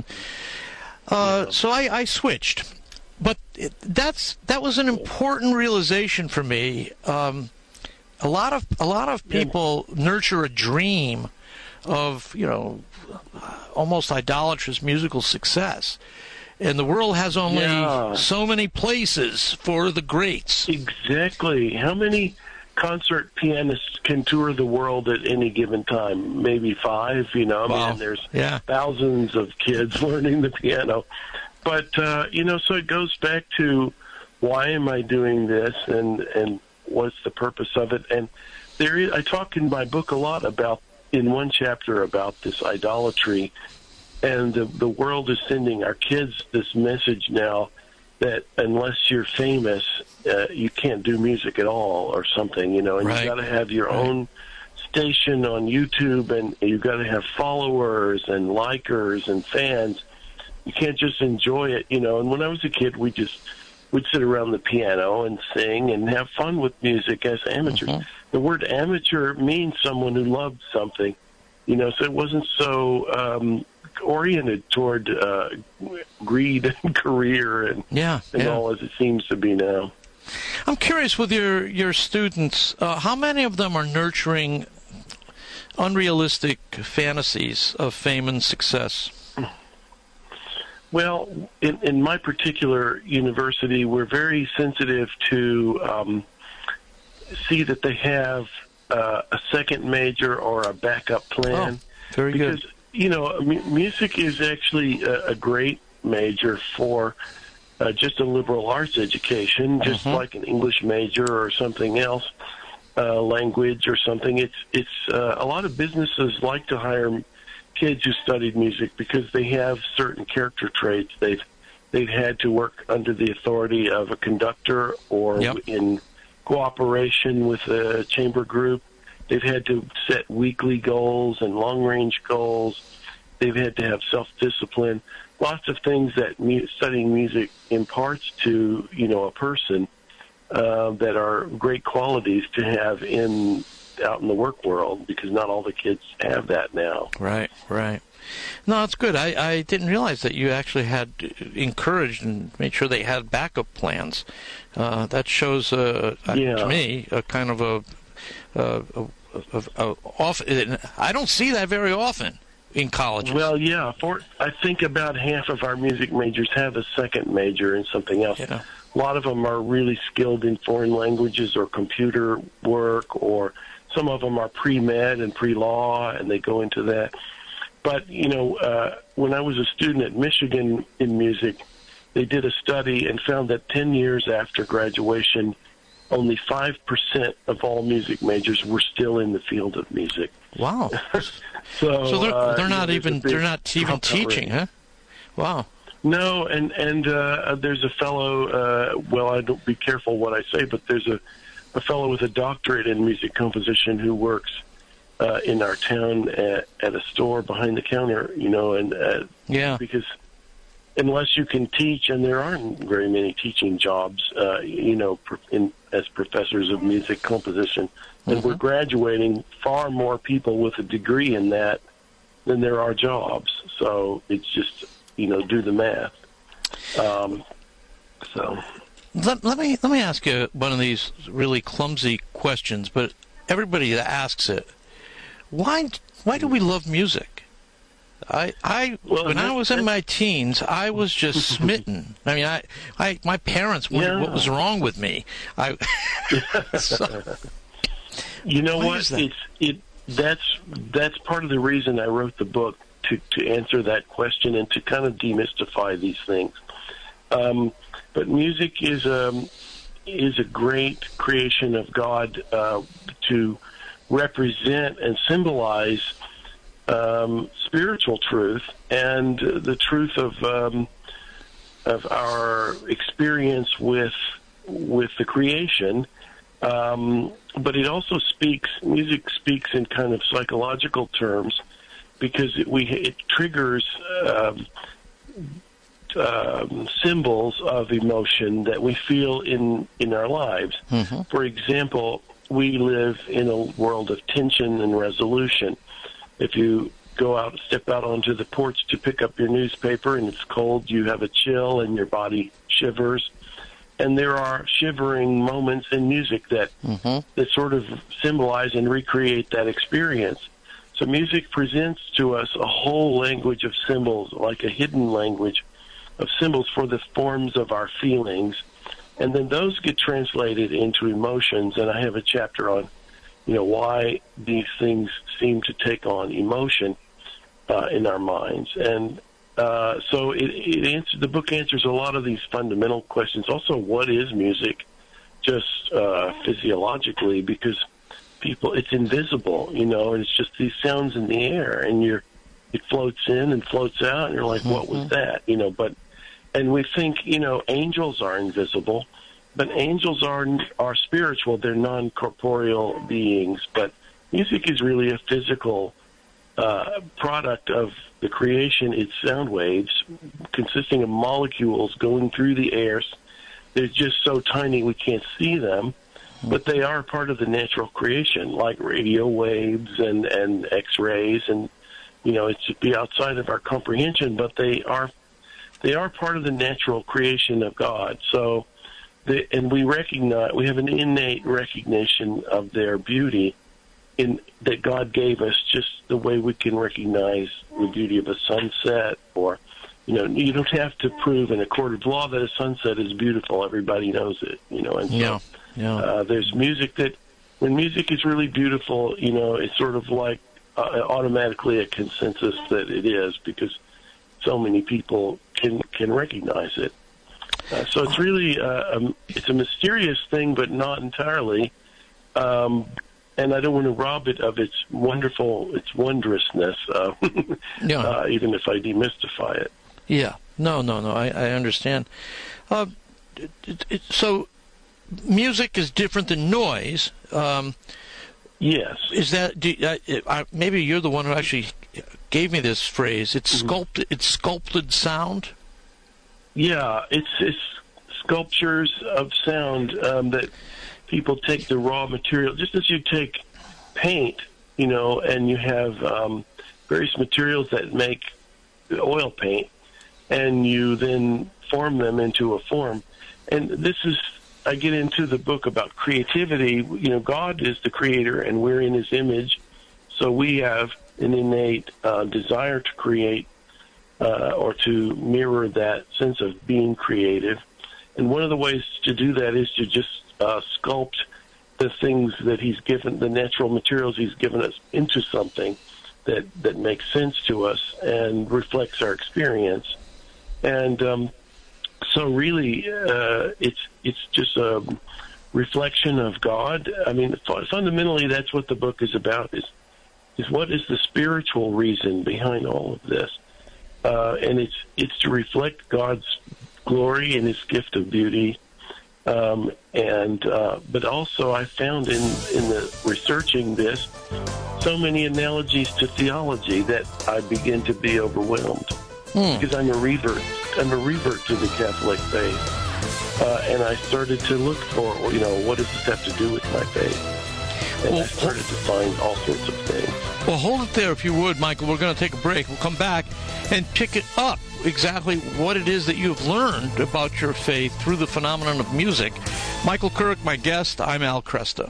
so I switched. But that was an important realization for me. A lot of people nurture a dream of almost idolatrous musical success, and the world has only so many places for the greats.
Exactly. How many concert pianists can tour the world at any given time? Maybe 5. And there's thousands of kids learning the piano. But so it goes back to, why am I doing this, and what's the purpose of it? And I talk in my book a lot about, in one chapter, about this idolatry, and the world is sending our kids this message now that unless you're famous, you can't do music at all, or something, and you got to have your own station on YouTube, and you got to have followers and likers and fans. You can't just enjoy it, And when I was a kid, we'd sit around the piano and sing and have fun with music as amateurs. Mm-hmm. The word amateur means someone who loved something, so it wasn't so oriented toward greed and career and all as it seems to be now.
I'm curious, with your students, how many of them are nurturing unrealistic fantasies of fame and success?
Well, in my particular university, we're very sensitive to see that they have a second major or a backup plan.
Oh, very good.
Because, you know, music is actually a great major for just a liberal arts education, just like an English major or something else, language or something. It's a lot of businesses like to hire kids who studied music because they have certain character traits. They've had to work under the authority of a conductor or in cooperation with a chamber group. They've had to set weekly goals and long-range goals. They've had to have self-discipline. Lots of things that studying music imparts to, you know, a person that are great qualities to have out in the work world, because not all the kids have that now.
Right. No, it's good. I didn't realize that you actually had encouraged and made sure they had backup plans. That shows, to me, a kind of I don't see that very often in colleges.
Well, yeah. I think about half of our music majors have a second major in something else.
Yeah.
A lot of them are really skilled in foreign languages or computer work, or some of them are pre-med and pre-law, and they go into that. But, you know, when I was a student at Michigan in music, they did a study and found that 10 years after graduation, only 5% of all music majors were still in the field of music.
Wow.
So
they're not even teaching, huh? Wow.
No, and there's a fellow, well, I don't be careful what I say, but there's a fellow with a doctorate in music composition who works in our town at a store behind the counter, you know, and because unless you can teach, and there aren't very many teaching jobs, you know, as professors of music composition, and we're graduating far more people with a degree in that than there are jobs. So it's just, you know, do the math. So
let me ask you one of these really clumsy questions, but everybody that asks it. Why do we love music? When I was in my teens, I was just smitten. I mean, my parents wondered what was wrong with me.
You know what? That's part of the reason I wrote the book, to answer that question and to kind of demystify these things. But music is a great creation of God to represent and symbolize spiritual truth and the truth of our experience with the creation. But it also music speaks in kind of psychological terms, because it triggers symbols of emotion that we feel in our lives. For example, we live in a world of tension and resolution. If you step out onto the porch to pick up your newspaper and it's cold, you have a chill and your body shivers. And there are shivering moments in music that sort of symbolize and recreate that experience. So music presents to us a whole language of symbols, like a hidden language of symbols for the forms of our feelings. And then those get translated into emotions. And I have a chapter on, you know, why these things seem to take on emotion in our minds. And so the book answers a lot of these fundamental questions. Also, what is music, just physiologically? Because it's invisible, you know, and it's just these sounds in the air, and it floats in and floats out, and you're like, what was that, you know? And we think, you know, angels are invisible, but angels are spiritual. They're non-corporeal beings, but music is really a physical product of the creation. It's sound waves consisting of molecules going through the air. They're just so tiny we can't see them, but they are part of the natural creation, like radio waves and X-rays, and, you know, it should be outside of our comprehension, but they are part of the natural creation of God. So, and we have an innate recognition of their beauty that God gave us, just the way we can recognize the beauty of a sunset or you don't have to prove in a court of law that a sunset is beautiful. Everybody knows it, and so there's music that, when music is really beautiful, it's sort of like automatically a consensus that it is, because so many people can recognize it. So it's really it's a mysterious thing, but not entirely. And I don't want to rob it of its wondrousness, even if I demystify it.
Yeah. No. I understand. So music is different than noise.
Yes.
Is that maybe you're the one who actually gave me this phrase? It's sculpted sound.
Yeah, it's sculptures of sound that people take the raw material, just as you take paint, and you have various materials that make oil paint, and you then form them into a form. And I get into the book about creativity. God is the creator, and we're in his image, so we have an innate desire to create or to mirror that sense of being creative. And one of the ways to do that is to just sculpt the things that he's given, the natural materials he's given us, into something that makes sense to us and reflects our experience. And so really, it's just a reflection of God. I mean, fundamentally, that's what the book is about, is what is the spiritual reason behind all of this. And it's to reflect God's glory and his gift of beauty. But also I found in the researching this so many analogies to theology that I begin to be overwhelmed because I'm a revert to the Catholic faith. And I started to look for, what does this have to do with my faith? And I started to find all sorts of things.
Well, hold it there if you would, Michael. We're going to take a break. We'll come back and pick it up, exactly what it is that you've learned about your faith through the phenomenon of music. Michael Kirk, my guest. I'm Al Kresta.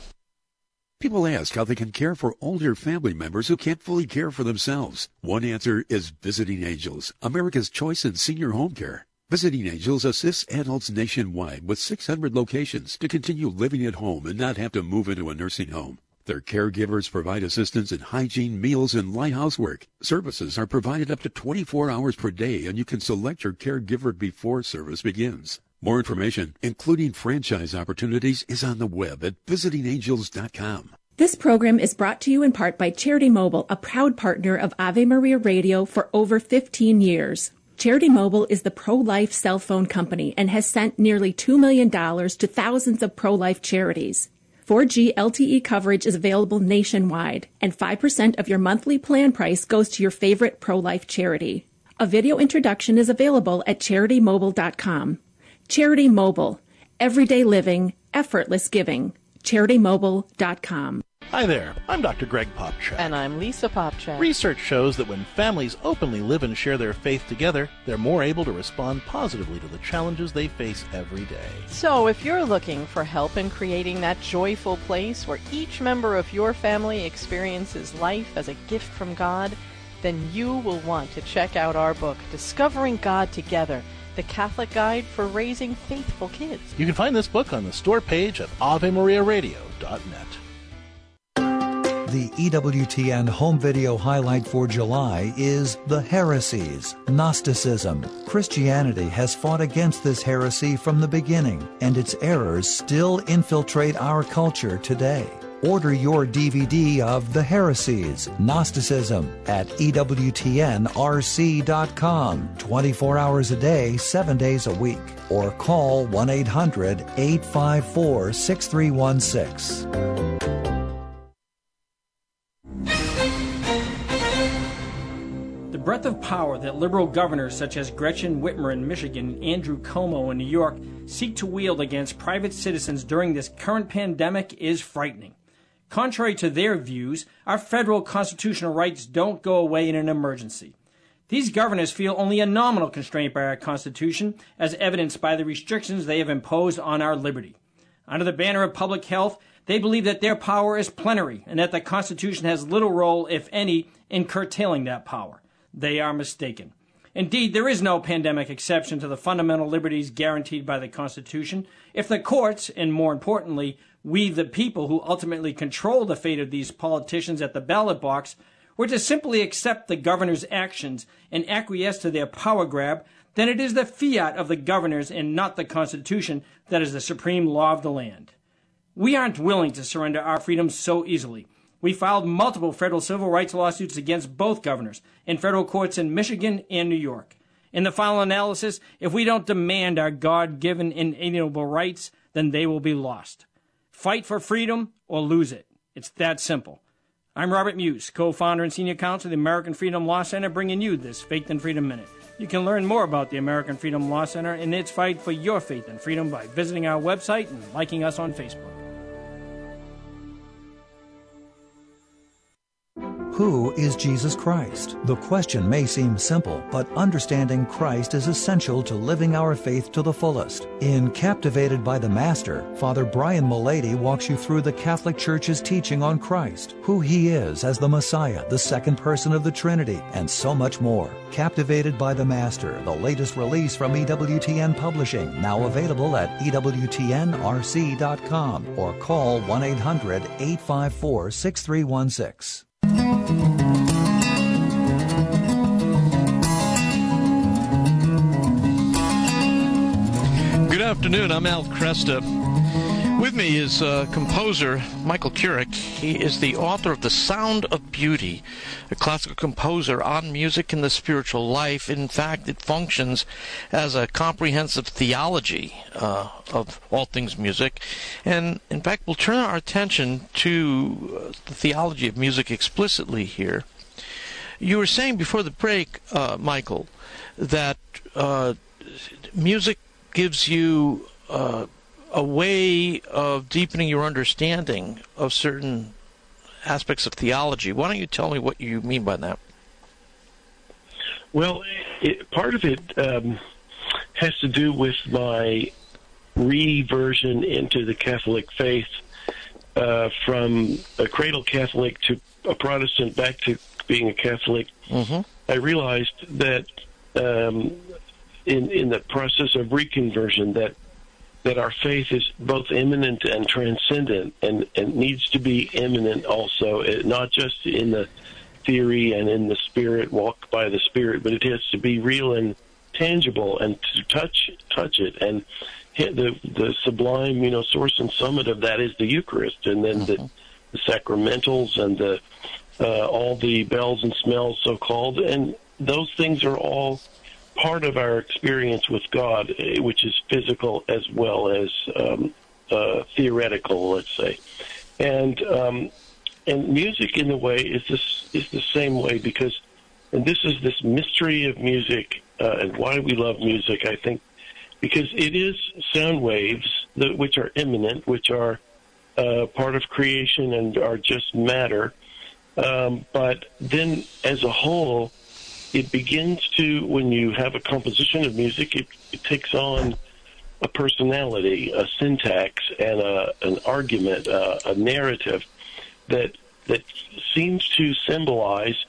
People ask how they can care for older family members who can't fully care for themselves. One answer is Visiting Angels, America's choice in senior home care. Visiting Angels assists adults nationwide with 600 locations to continue living at home and not have to move into a nursing home. Their caregivers provide assistance in hygiene, meals, and light housework. Services are provided up to 24 hours per day, and you can select your caregiver before service begins. More information, including franchise opportunities, is on the web at visitingangels.com.
This program is brought to you in part by Charity Mobile, a proud partner of Ave Maria Radio for over 15 years. Charity Mobile is the pro-life cell phone company and has sent nearly $2 million to thousands of pro-life charities. 4G LTE coverage is available nationwide, and 5% of your monthly plan price goes to your favorite pro-life charity. A video introduction is available at CharityMobile.com. Charity Mobile. Everyday living, effortless giving. CharityMobile.com.
Hi there, I'm Dr. Greg Popchat.
And I'm Lisa Popchat.
Research shows that when families openly live and share their faith together, they're more able to respond positively to the challenges they face every day.
So if you're looking for help in creating that joyful place where each member of your family experiences life as a gift from God, then you will want to check out our book, Discovering God Together, the Catholic Guide for Raising Faithful Kids.
You can find this book on the store page at AveMariaRadio.net.
The EWTN home video highlight for July is The Heresies, Gnosticism. Christianity has fought against this heresy from the beginning, and its errors still infiltrate our culture today. Order your DVD of The Heresies, Gnosticism at EWTNRC.com, 24 hours a day, 7 days a week, or call 1-800-854-6316.
The breadth of power that liberal governors such as Gretchen Whitmer in Michigan and Andrew Cuomo in New York seek to wield against private citizens during this current pandemic is frightening. Contrary to their views, our federal constitutional rights don't go away in an emergency. These governors feel only a nominal constraint by our Constitution, as evidenced by the restrictions they have imposed on our liberty. Under the banner of public health, they believe that their power is plenary and that the Constitution has little role, if any, in curtailing that power. They are mistaken. Indeed, there is no pandemic exception to the fundamental liberties guaranteed by the Constitution. If the courts, and more importantly, we the people who ultimately control the fate of these politicians at the ballot box, were to simply accept the governor's actions and acquiesce to their power grab, then it is the fiat of the governors and not the Constitution that is the supreme law of the land. We aren't willing to surrender our freedoms so easily. We filed multiple federal civil rights lawsuits against both governors in federal courts in Michigan and New York. In the final analysis, if we don't demand our God-given inalienable rights, then they will be lost. Fight for freedom or lose it. It's that simple. I'm Robert Muse, co-founder and senior counsel of the American Freedom Law Center, bringing you this Faith and Freedom Minute. You can learn more about the American Freedom Law Center and its fight for your faith and freedom by visiting our website and liking us on Facebook.
Who is Jesus Christ? The question may seem simple, but understanding Christ is essential to living our faith to the fullest. In Captivated by the Master, Father Brian Mullady walks you through the Catholic Church's teaching on Christ, who He is as the Messiah, the second person of the Trinity, and so much more. Captivated by the Master, the latest release from EWTN Publishing, now available at EWTNRC.com or call 1-800-854-6316.
Good afternoon. I'm Al Kresta. With me is composer Michael Kurek. He is the author of The Sound of Beauty, a classical composer on music and the spiritual life. In fact, it functions as a comprehensive theology of all things music. And in fact, we'll turn our attention to the theology of music explicitly here. You were saying before the break, Michael, that music gives you a way of deepening your understanding of certain aspects of theology. Why don't you tell me what you mean by that?
Well, part of it has to do with my reversion into the Catholic faith from a cradle Catholic to a Protestant back to being a Catholic.
Mm-hmm.
I realized that in the process of reconversion that our faith is both immanent and transcendent, and needs to be immanent also, not just in the theory and in the spirit, walk by the spirit, but it has to be real and tangible, and to touch it. And the sublime, source and summit of that is the Eucharist, and then the sacramentals and the all the bells and smells, so-called, and those things are all part of our experience with God, which is physical as well as theoretical, let's say. And music, in a way, is the same way, because, and this is this mystery of music, and why we love music, I think, because it is sound waves which are immanent, which are part of creation and are just matter. But then, as a whole, it begins to, when you have a composition of music, it takes on a personality, a syntax, and an argument, a narrative that seems to symbolize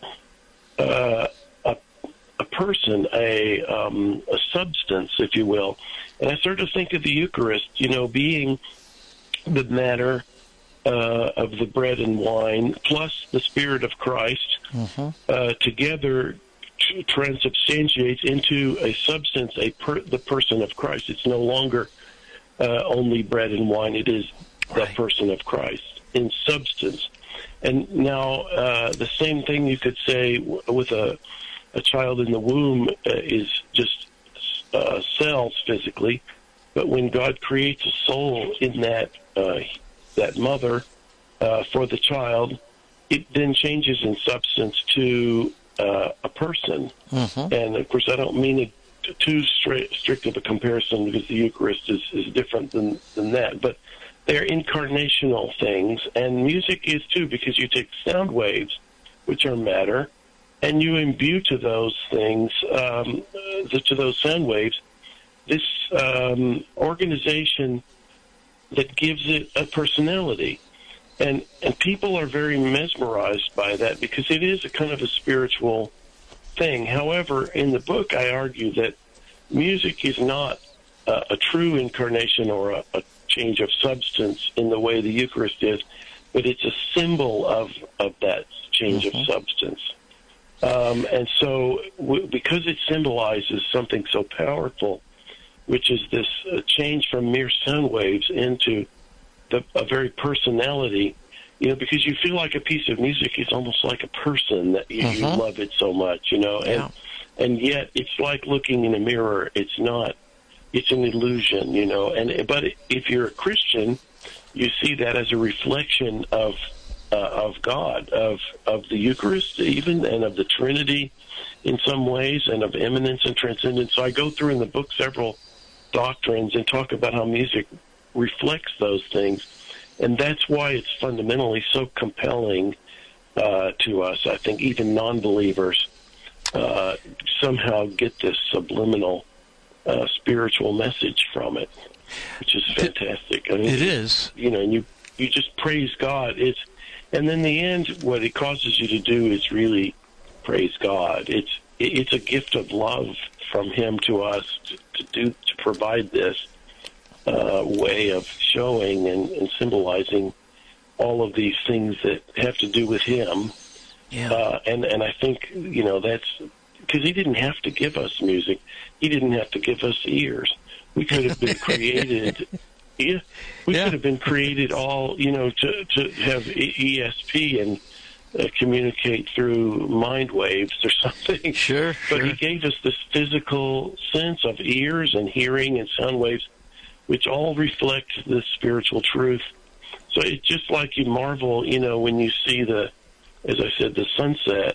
a person, a substance, if you will. And I sort of think of the Eucharist, being the matter of the bread and wine, plus the Spirit of Christ, together transubstantiates into a substance, the person of Christ. It's no longer only bread and wine. It is the person of Christ in substance. And now the same thing you could say with a child in the womb is just cells physically, but when God creates a soul in that mother for the child, it then changes in substance to a person. And of course, I don't mean it too strict of a comparison, because the Eucharist is different than that, but they're incarnational things, and music is too, because you take sound waves, which are matter, and you imbue to those things, to those sound waves, this organization that gives it a personality. And people are very mesmerized by that, because it is a kind of a spiritual thing. However, in the book, I argue that music is not a true incarnation or a change of substance in the way the Eucharist is, but it's a symbol of that change of substance. And so because it symbolizes something so powerful, which is this change from mere sound waves into a very personality, because you feel like a piece of music is almost like a person, that you love it so much, and yet it's like looking in a mirror. It's not. It's an illusion, but if you're a Christian, you see that as a reflection of God, of the Eucharist even, and of the Trinity in some ways, and of immanence and transcendence. So I go through in the book several doctrines and talk about how music reflects those things, and that's why it's fundamentally so compelling to us. I think even non-believers somehow get this subliminal spiritual message from it, which is fantastic. I mean,
it is.
And you just praise God. And then in the end, what it causes you to do is really praise God. It's a gift of love from Him to us to provide this way of showing and symbolizing all of these things that have to do with Him.
Yeah.
And I think that's because He didn't have to give us music. He didn't have to give us ears. We could have been created. We could have been created all, to have ESP and communicate through mind waves or something.
Sure.
But He gave us this physical sense of ears and hearing and sound waves, which all reflect this spiritual truth. So it's just like you marvel, when you see as I said, the sunset,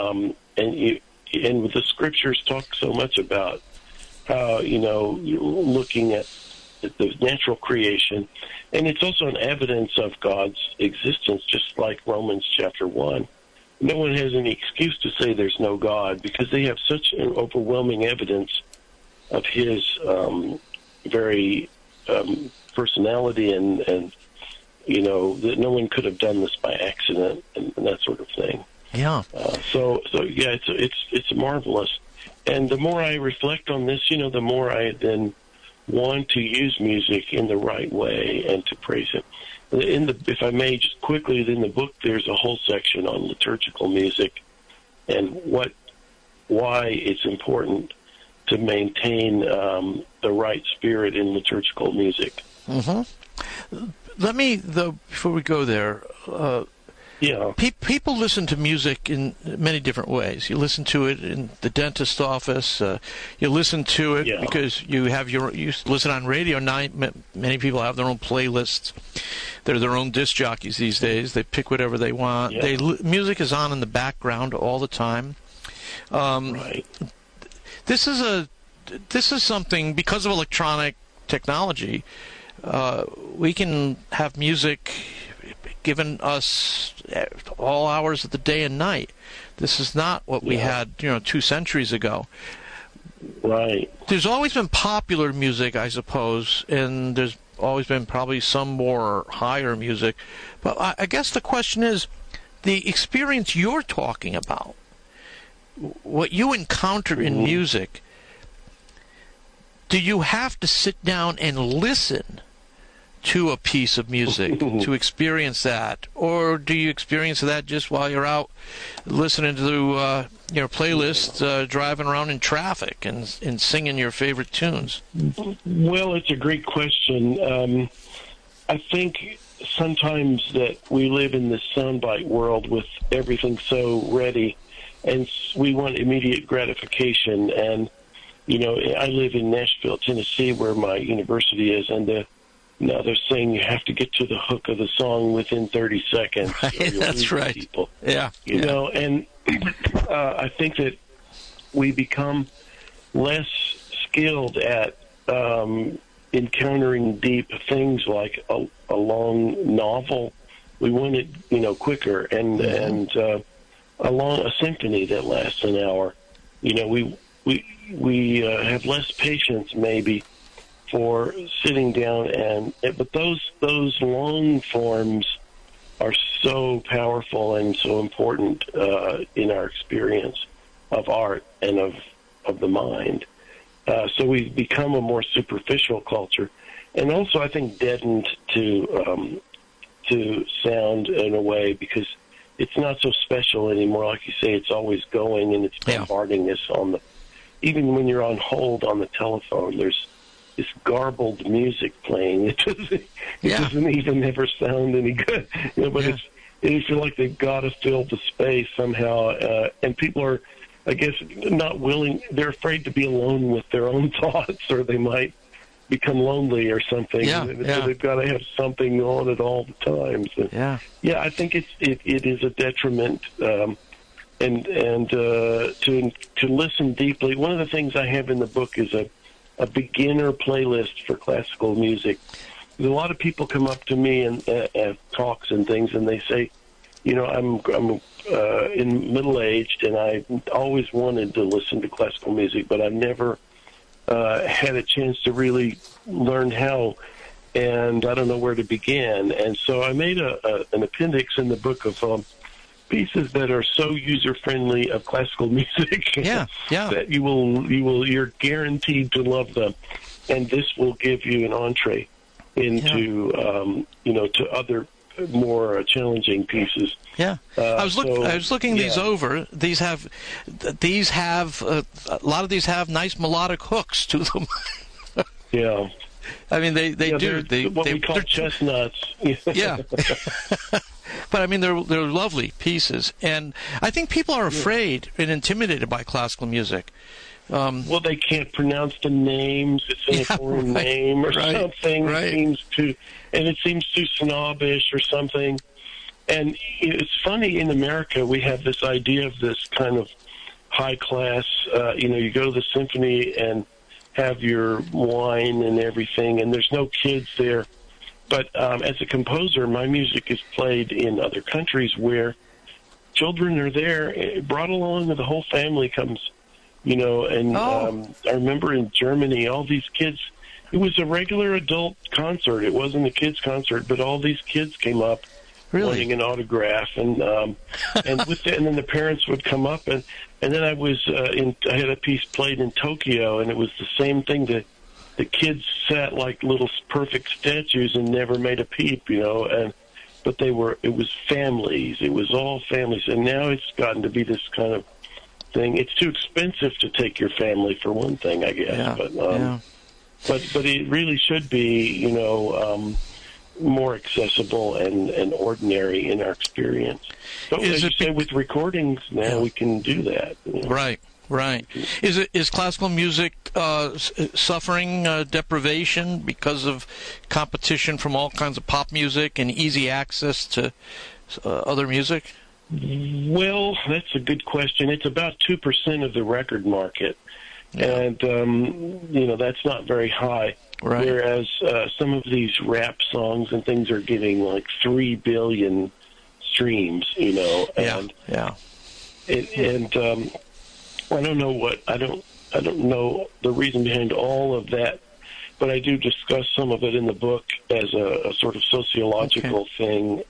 and the scriptures talk so much about how, looking at the natural creation, and it's also an evidence of God's existence, just like Romans chapter 1. No one has any excuse to say there's no God, because they have such an overwhelming evidence of His very personality, and that no one could have done this by accident, and that sort of thing.
Yeah.
So yeah, it's marvelous. And the more I reflect on this, the more I then want to use music in the right way and to praise Him. If I may, just quickly, in the book, there's a whole section on liturgical music and why it's important to maintain the right spirit in liturgical music.
Let me, before we go there, people listen to music in many different ways. You listen to it in the dentist's office. You listen to it because you listen on radio. Many people have their own playlists. They're their own disc jockeys these days. They pick whatever they want. Music is on in the background all the time.
Right.
This is something, because of electronic technology, we can have music given us all hours of the day and night. This is not what we had, 2 centuries ago.
Right.
There's always been popular music, I suppose, and there's always been probably some more higher music. But I guess the question is, the experience you're talking about, what you encounter in music, do you have to sit down and listen to a piece of music to experience that, or do you experience that just while you're out listening to your playlist, driving around in traffic and singing your favorite tunes?
Well, it's a great question. I think sometimes that we live in this soundbite world with everything so ready, and we want immediate gratification. And I live in Nashville, Tennessee, where my university is, and now they're saying you have to get to the hook of the song within 30 seconds.
Right, that's right.
People.
Yeah.
And I think that we become less skilled at encountering deep things like a long novel. We want it, quicker, and a symphony that lasts an hour. We have less patience maybe for sitting down, but those long forms are so powerful and so important in our experience. of art and of the mind. So we've become a more superficial culture, and also I think deadened to sound in a way, because it's not so special anymore. Like you say, it's always going, and it's bombarding us even when you're on hold on the telephone, there's this garbled music playing. It doesn't even ever sound any good. But you feel like they've got to fill the space somehow, and people are, I guess, not willing. They're afraid to be alone with their own thoughts, or they might become lonely or something. So they've got to have something on at all the time. So, I think it is a detriment, and to listen deeply. One of the things I have in the book is a beginner playlist for classical music. A lot of people come up to me and at talks and things, and they say, I'm in middle-aged, and I always wanted to listen to classical music, but I've never had a chance to really learn how, and I don't know where to begin. And so I made an appendix in the book of pieces that are so user-friendly of classical music that you're guaranteed to love them, and this will give you an entree into to other more challenging pieces.
I was looking these over. These have a lot of these have nice melodic hooks to them. I mean they do.
We call chestnuts.
But I mean they're lovely pieces, and I think people are afraid and intimidated by classical music.
Well, they can't pronounce the names. It's a foreign name or something. It seems too snobbish or something. And it's funny, in America, we have this idea of this kind of high class, you go to the symphony and have your wine and everything, and there's no kids there. But as a composer, my music is played in other countries where children are there, brought along, and the whole family comes. I remember in Germany, all these kids, it was a regular adult concert. It wasn't a kids concert, but all these kids came up wanting an autograph, and and then the parents would come up, and then I had a piece played in Tokyo, and it was the same thing. The kids sat like little perfect statues and never made a peep, but it was families. It was all families, and now it's gotten to be this kind of thing. It's too expensive to take your family, for one thing, I guess. But it really should be, more accessible and ordinary in our experience. But as you say, with recordings now, we can do that.
Right. Is classical music suffering deprivation because of competition from all kinds of pop music and easy access to other music?
Well, that's a good question. It's about 2% of the record market, and that's not very high. Whereas some of these rap songs and things are getting like 3 billion streams. And I don't know the reason behind all of that, but I do discuss some of it in the book as a sort of sociological thing.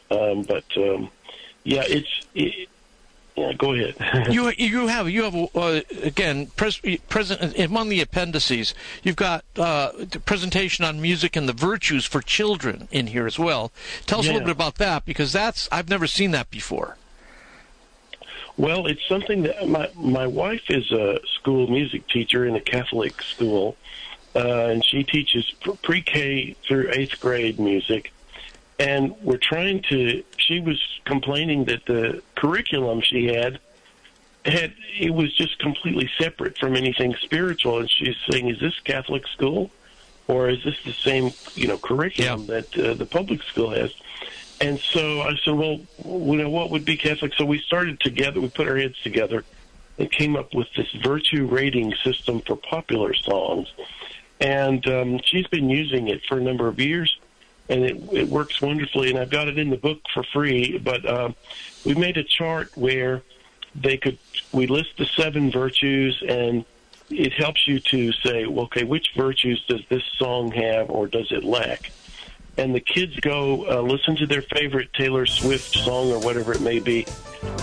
Go ahead.
you have again present among the appendices. You've got the presentation on music and the virtues for children in here as well. Tell us a little bit about that, because I've never seen that before.
Well, it's something that my wife is a school music teacher in a Catholic school, and she teaches pre-K through 8th grade music. And she was complaining that the curriculum she had, it was just completely separate from anything spiritual. And she's saying, is this Catholic school? Or is this the same, curriculum that the public school has? And so I said, well, what would be Catholic? So we started together, we put our heads together and came up with this virtue rating system for popular songs. And she's been using it for a number of years. And it works wonderfully, and I've got it in the book for free. But we made a chart where we list the 7 virtues, and it helps you to say, well, okay, which virtues does this song have, or does it lack? And the kids go listen to their favorite Taylor Swift song or whatever it may be,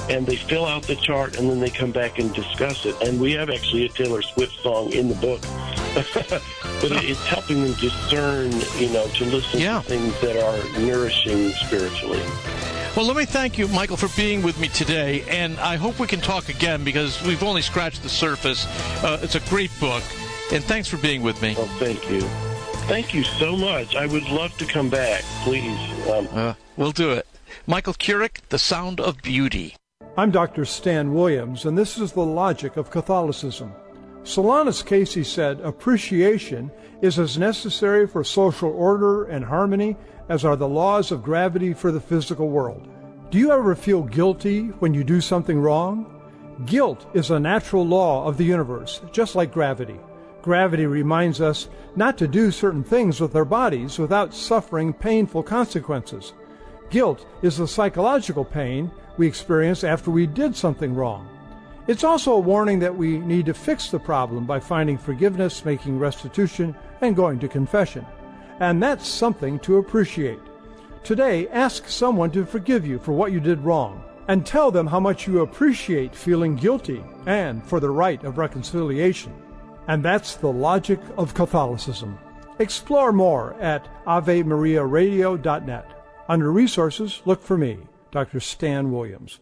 and they fill out the chart, and then they come back and discuss it. And we have actually a Taylor Swift song in the book. But it's helping them discern, to listen to things that are nourishing spiritually.
Well, let me thank you, Michael, for being with me today, and I hope we can talk again because we've only scratched the surface. It's a great book, and thanks for being with me.
Oh, thank you. Thank you so much. I would love to come back, please.
We'll do it. Michael Keurig, The Sound of Beauty.
I'm Dr. Stan Williams, and this is the logic of Catholicism. Solanus Casey said, appreciation is as necessary for social order and harmony as are the laws of gravity for the physical world. Do you ever feel guilty when you do something wrong? Guilt is a natural law of the universe, just like gravity. Gravity reminds us not to do certain things with our bodies without suffering painful consequences. Guilt is the psychological pain we experience after we did something wrong. It's also a warning that we need to fix the problem by finding forgiveness, making restitution, and going to confession. And that's something to appreciate. Today, ask someone to forgive you for what you did wrong, and tell them how much you appreciate feeling guilty and for the right of reconciliation. And that's the logic of Catholicism. Explore more at AveMariaRadio.net. Under Resources, look for me, Dr. Stan Williams.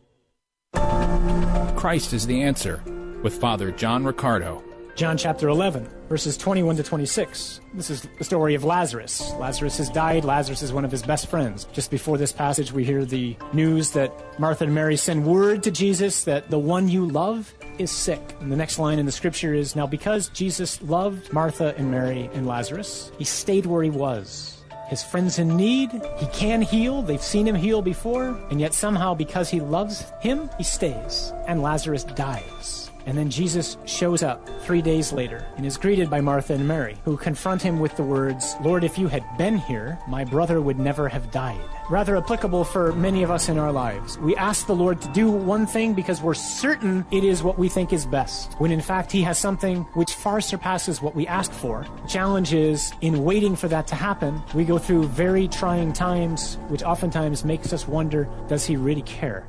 Christ is the Answer, with Father John Riccardo.
John chapter 11, verses 21 to 26. This is the story of Lazarus. Lazarus has died. Lazarus is one of his best friends. Just before this passage, we hear the news that Martha and Mary send word to Jesus that the one you love is sick. And the next line in the scripture is, now because Jesus loved Martha and Mary and Lazarus, he stayed where he was. His friend's in need. He can heal. They've seen him heal before. And yet somehow, because he loves him, he stays. And Lazarus dies. And then Jesus shows up 3 days later and is greeted by Martha and Mary, who confront him with the words, Lord, if you had been here, my brother would never have died. Rather applicable for many of us in our lives. We ask the Lord to do one thing because we're certain it is what we think is best, when in fact he has something which far surpasses what we ask for. The challenge is, in waiting for that to happen, we go through very trying times, which oftentimes makes us wonder, does he really care?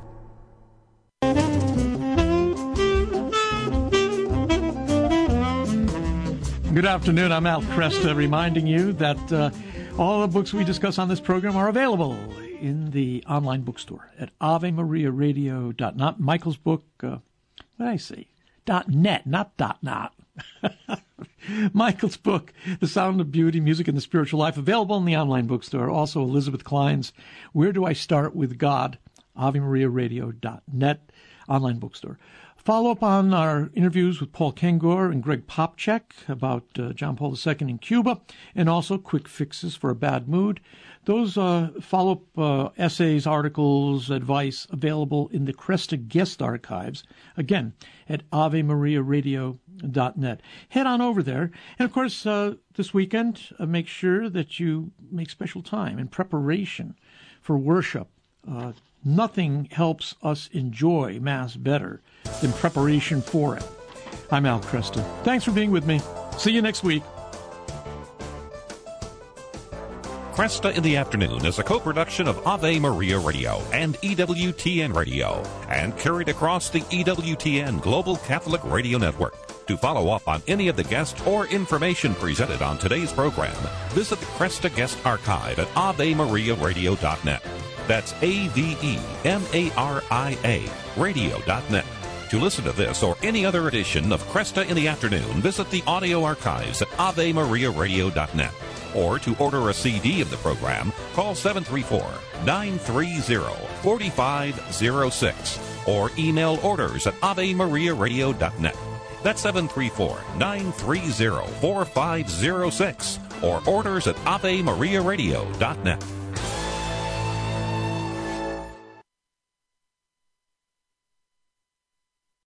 Good afternoon. I'm Al Kresta, reminding you that all the books we discuss on this program are available in the online bookstore at AveMariaRadio.net. Michael's book, what did I say? .net, not .not. Michael's book, The Sound of Beauty, Music and the Spiritual Life, available in the online bookstore. Also, Elizabeth Klein's Where Do I Start with God? AveMariaRadio.net, online bookstore. Follow up on our interviews with Paul Kengor and Greg Popchak about John Paul II in Cuba, and also quick fixes for a bad mood. Those follow-up essays, articles, advice available in the Cresta guest archives, again, at AveMariaRadio.net. Head on over there. And, of course, this weekend, make sure that you make special time in preparation for worship. Nothing helps us enjoy Mass better than preparation for it. I'm Al Kresta. Thanks for being with me. See you next week.
Cresta in the Afternoon is a co-production of Ave Maria Radio and EWTN Radio, and carried across the EWTN Global Catholic Radio Network. To follow up on any of the guests or information presented on today's program, visit the Cresta Guest Archive at AveMariaRadio.net. That's AveMaria Radio.net. To listen to this or any other edition of Cresta in the Afternoon, visit the audio archives at AveMariaRadio.net. Or to order a CD of the program, call 734-930-4506 or email orders at AveMariaRadio.net. That's 734-930-4506 or orders at AveMariaRadio.net.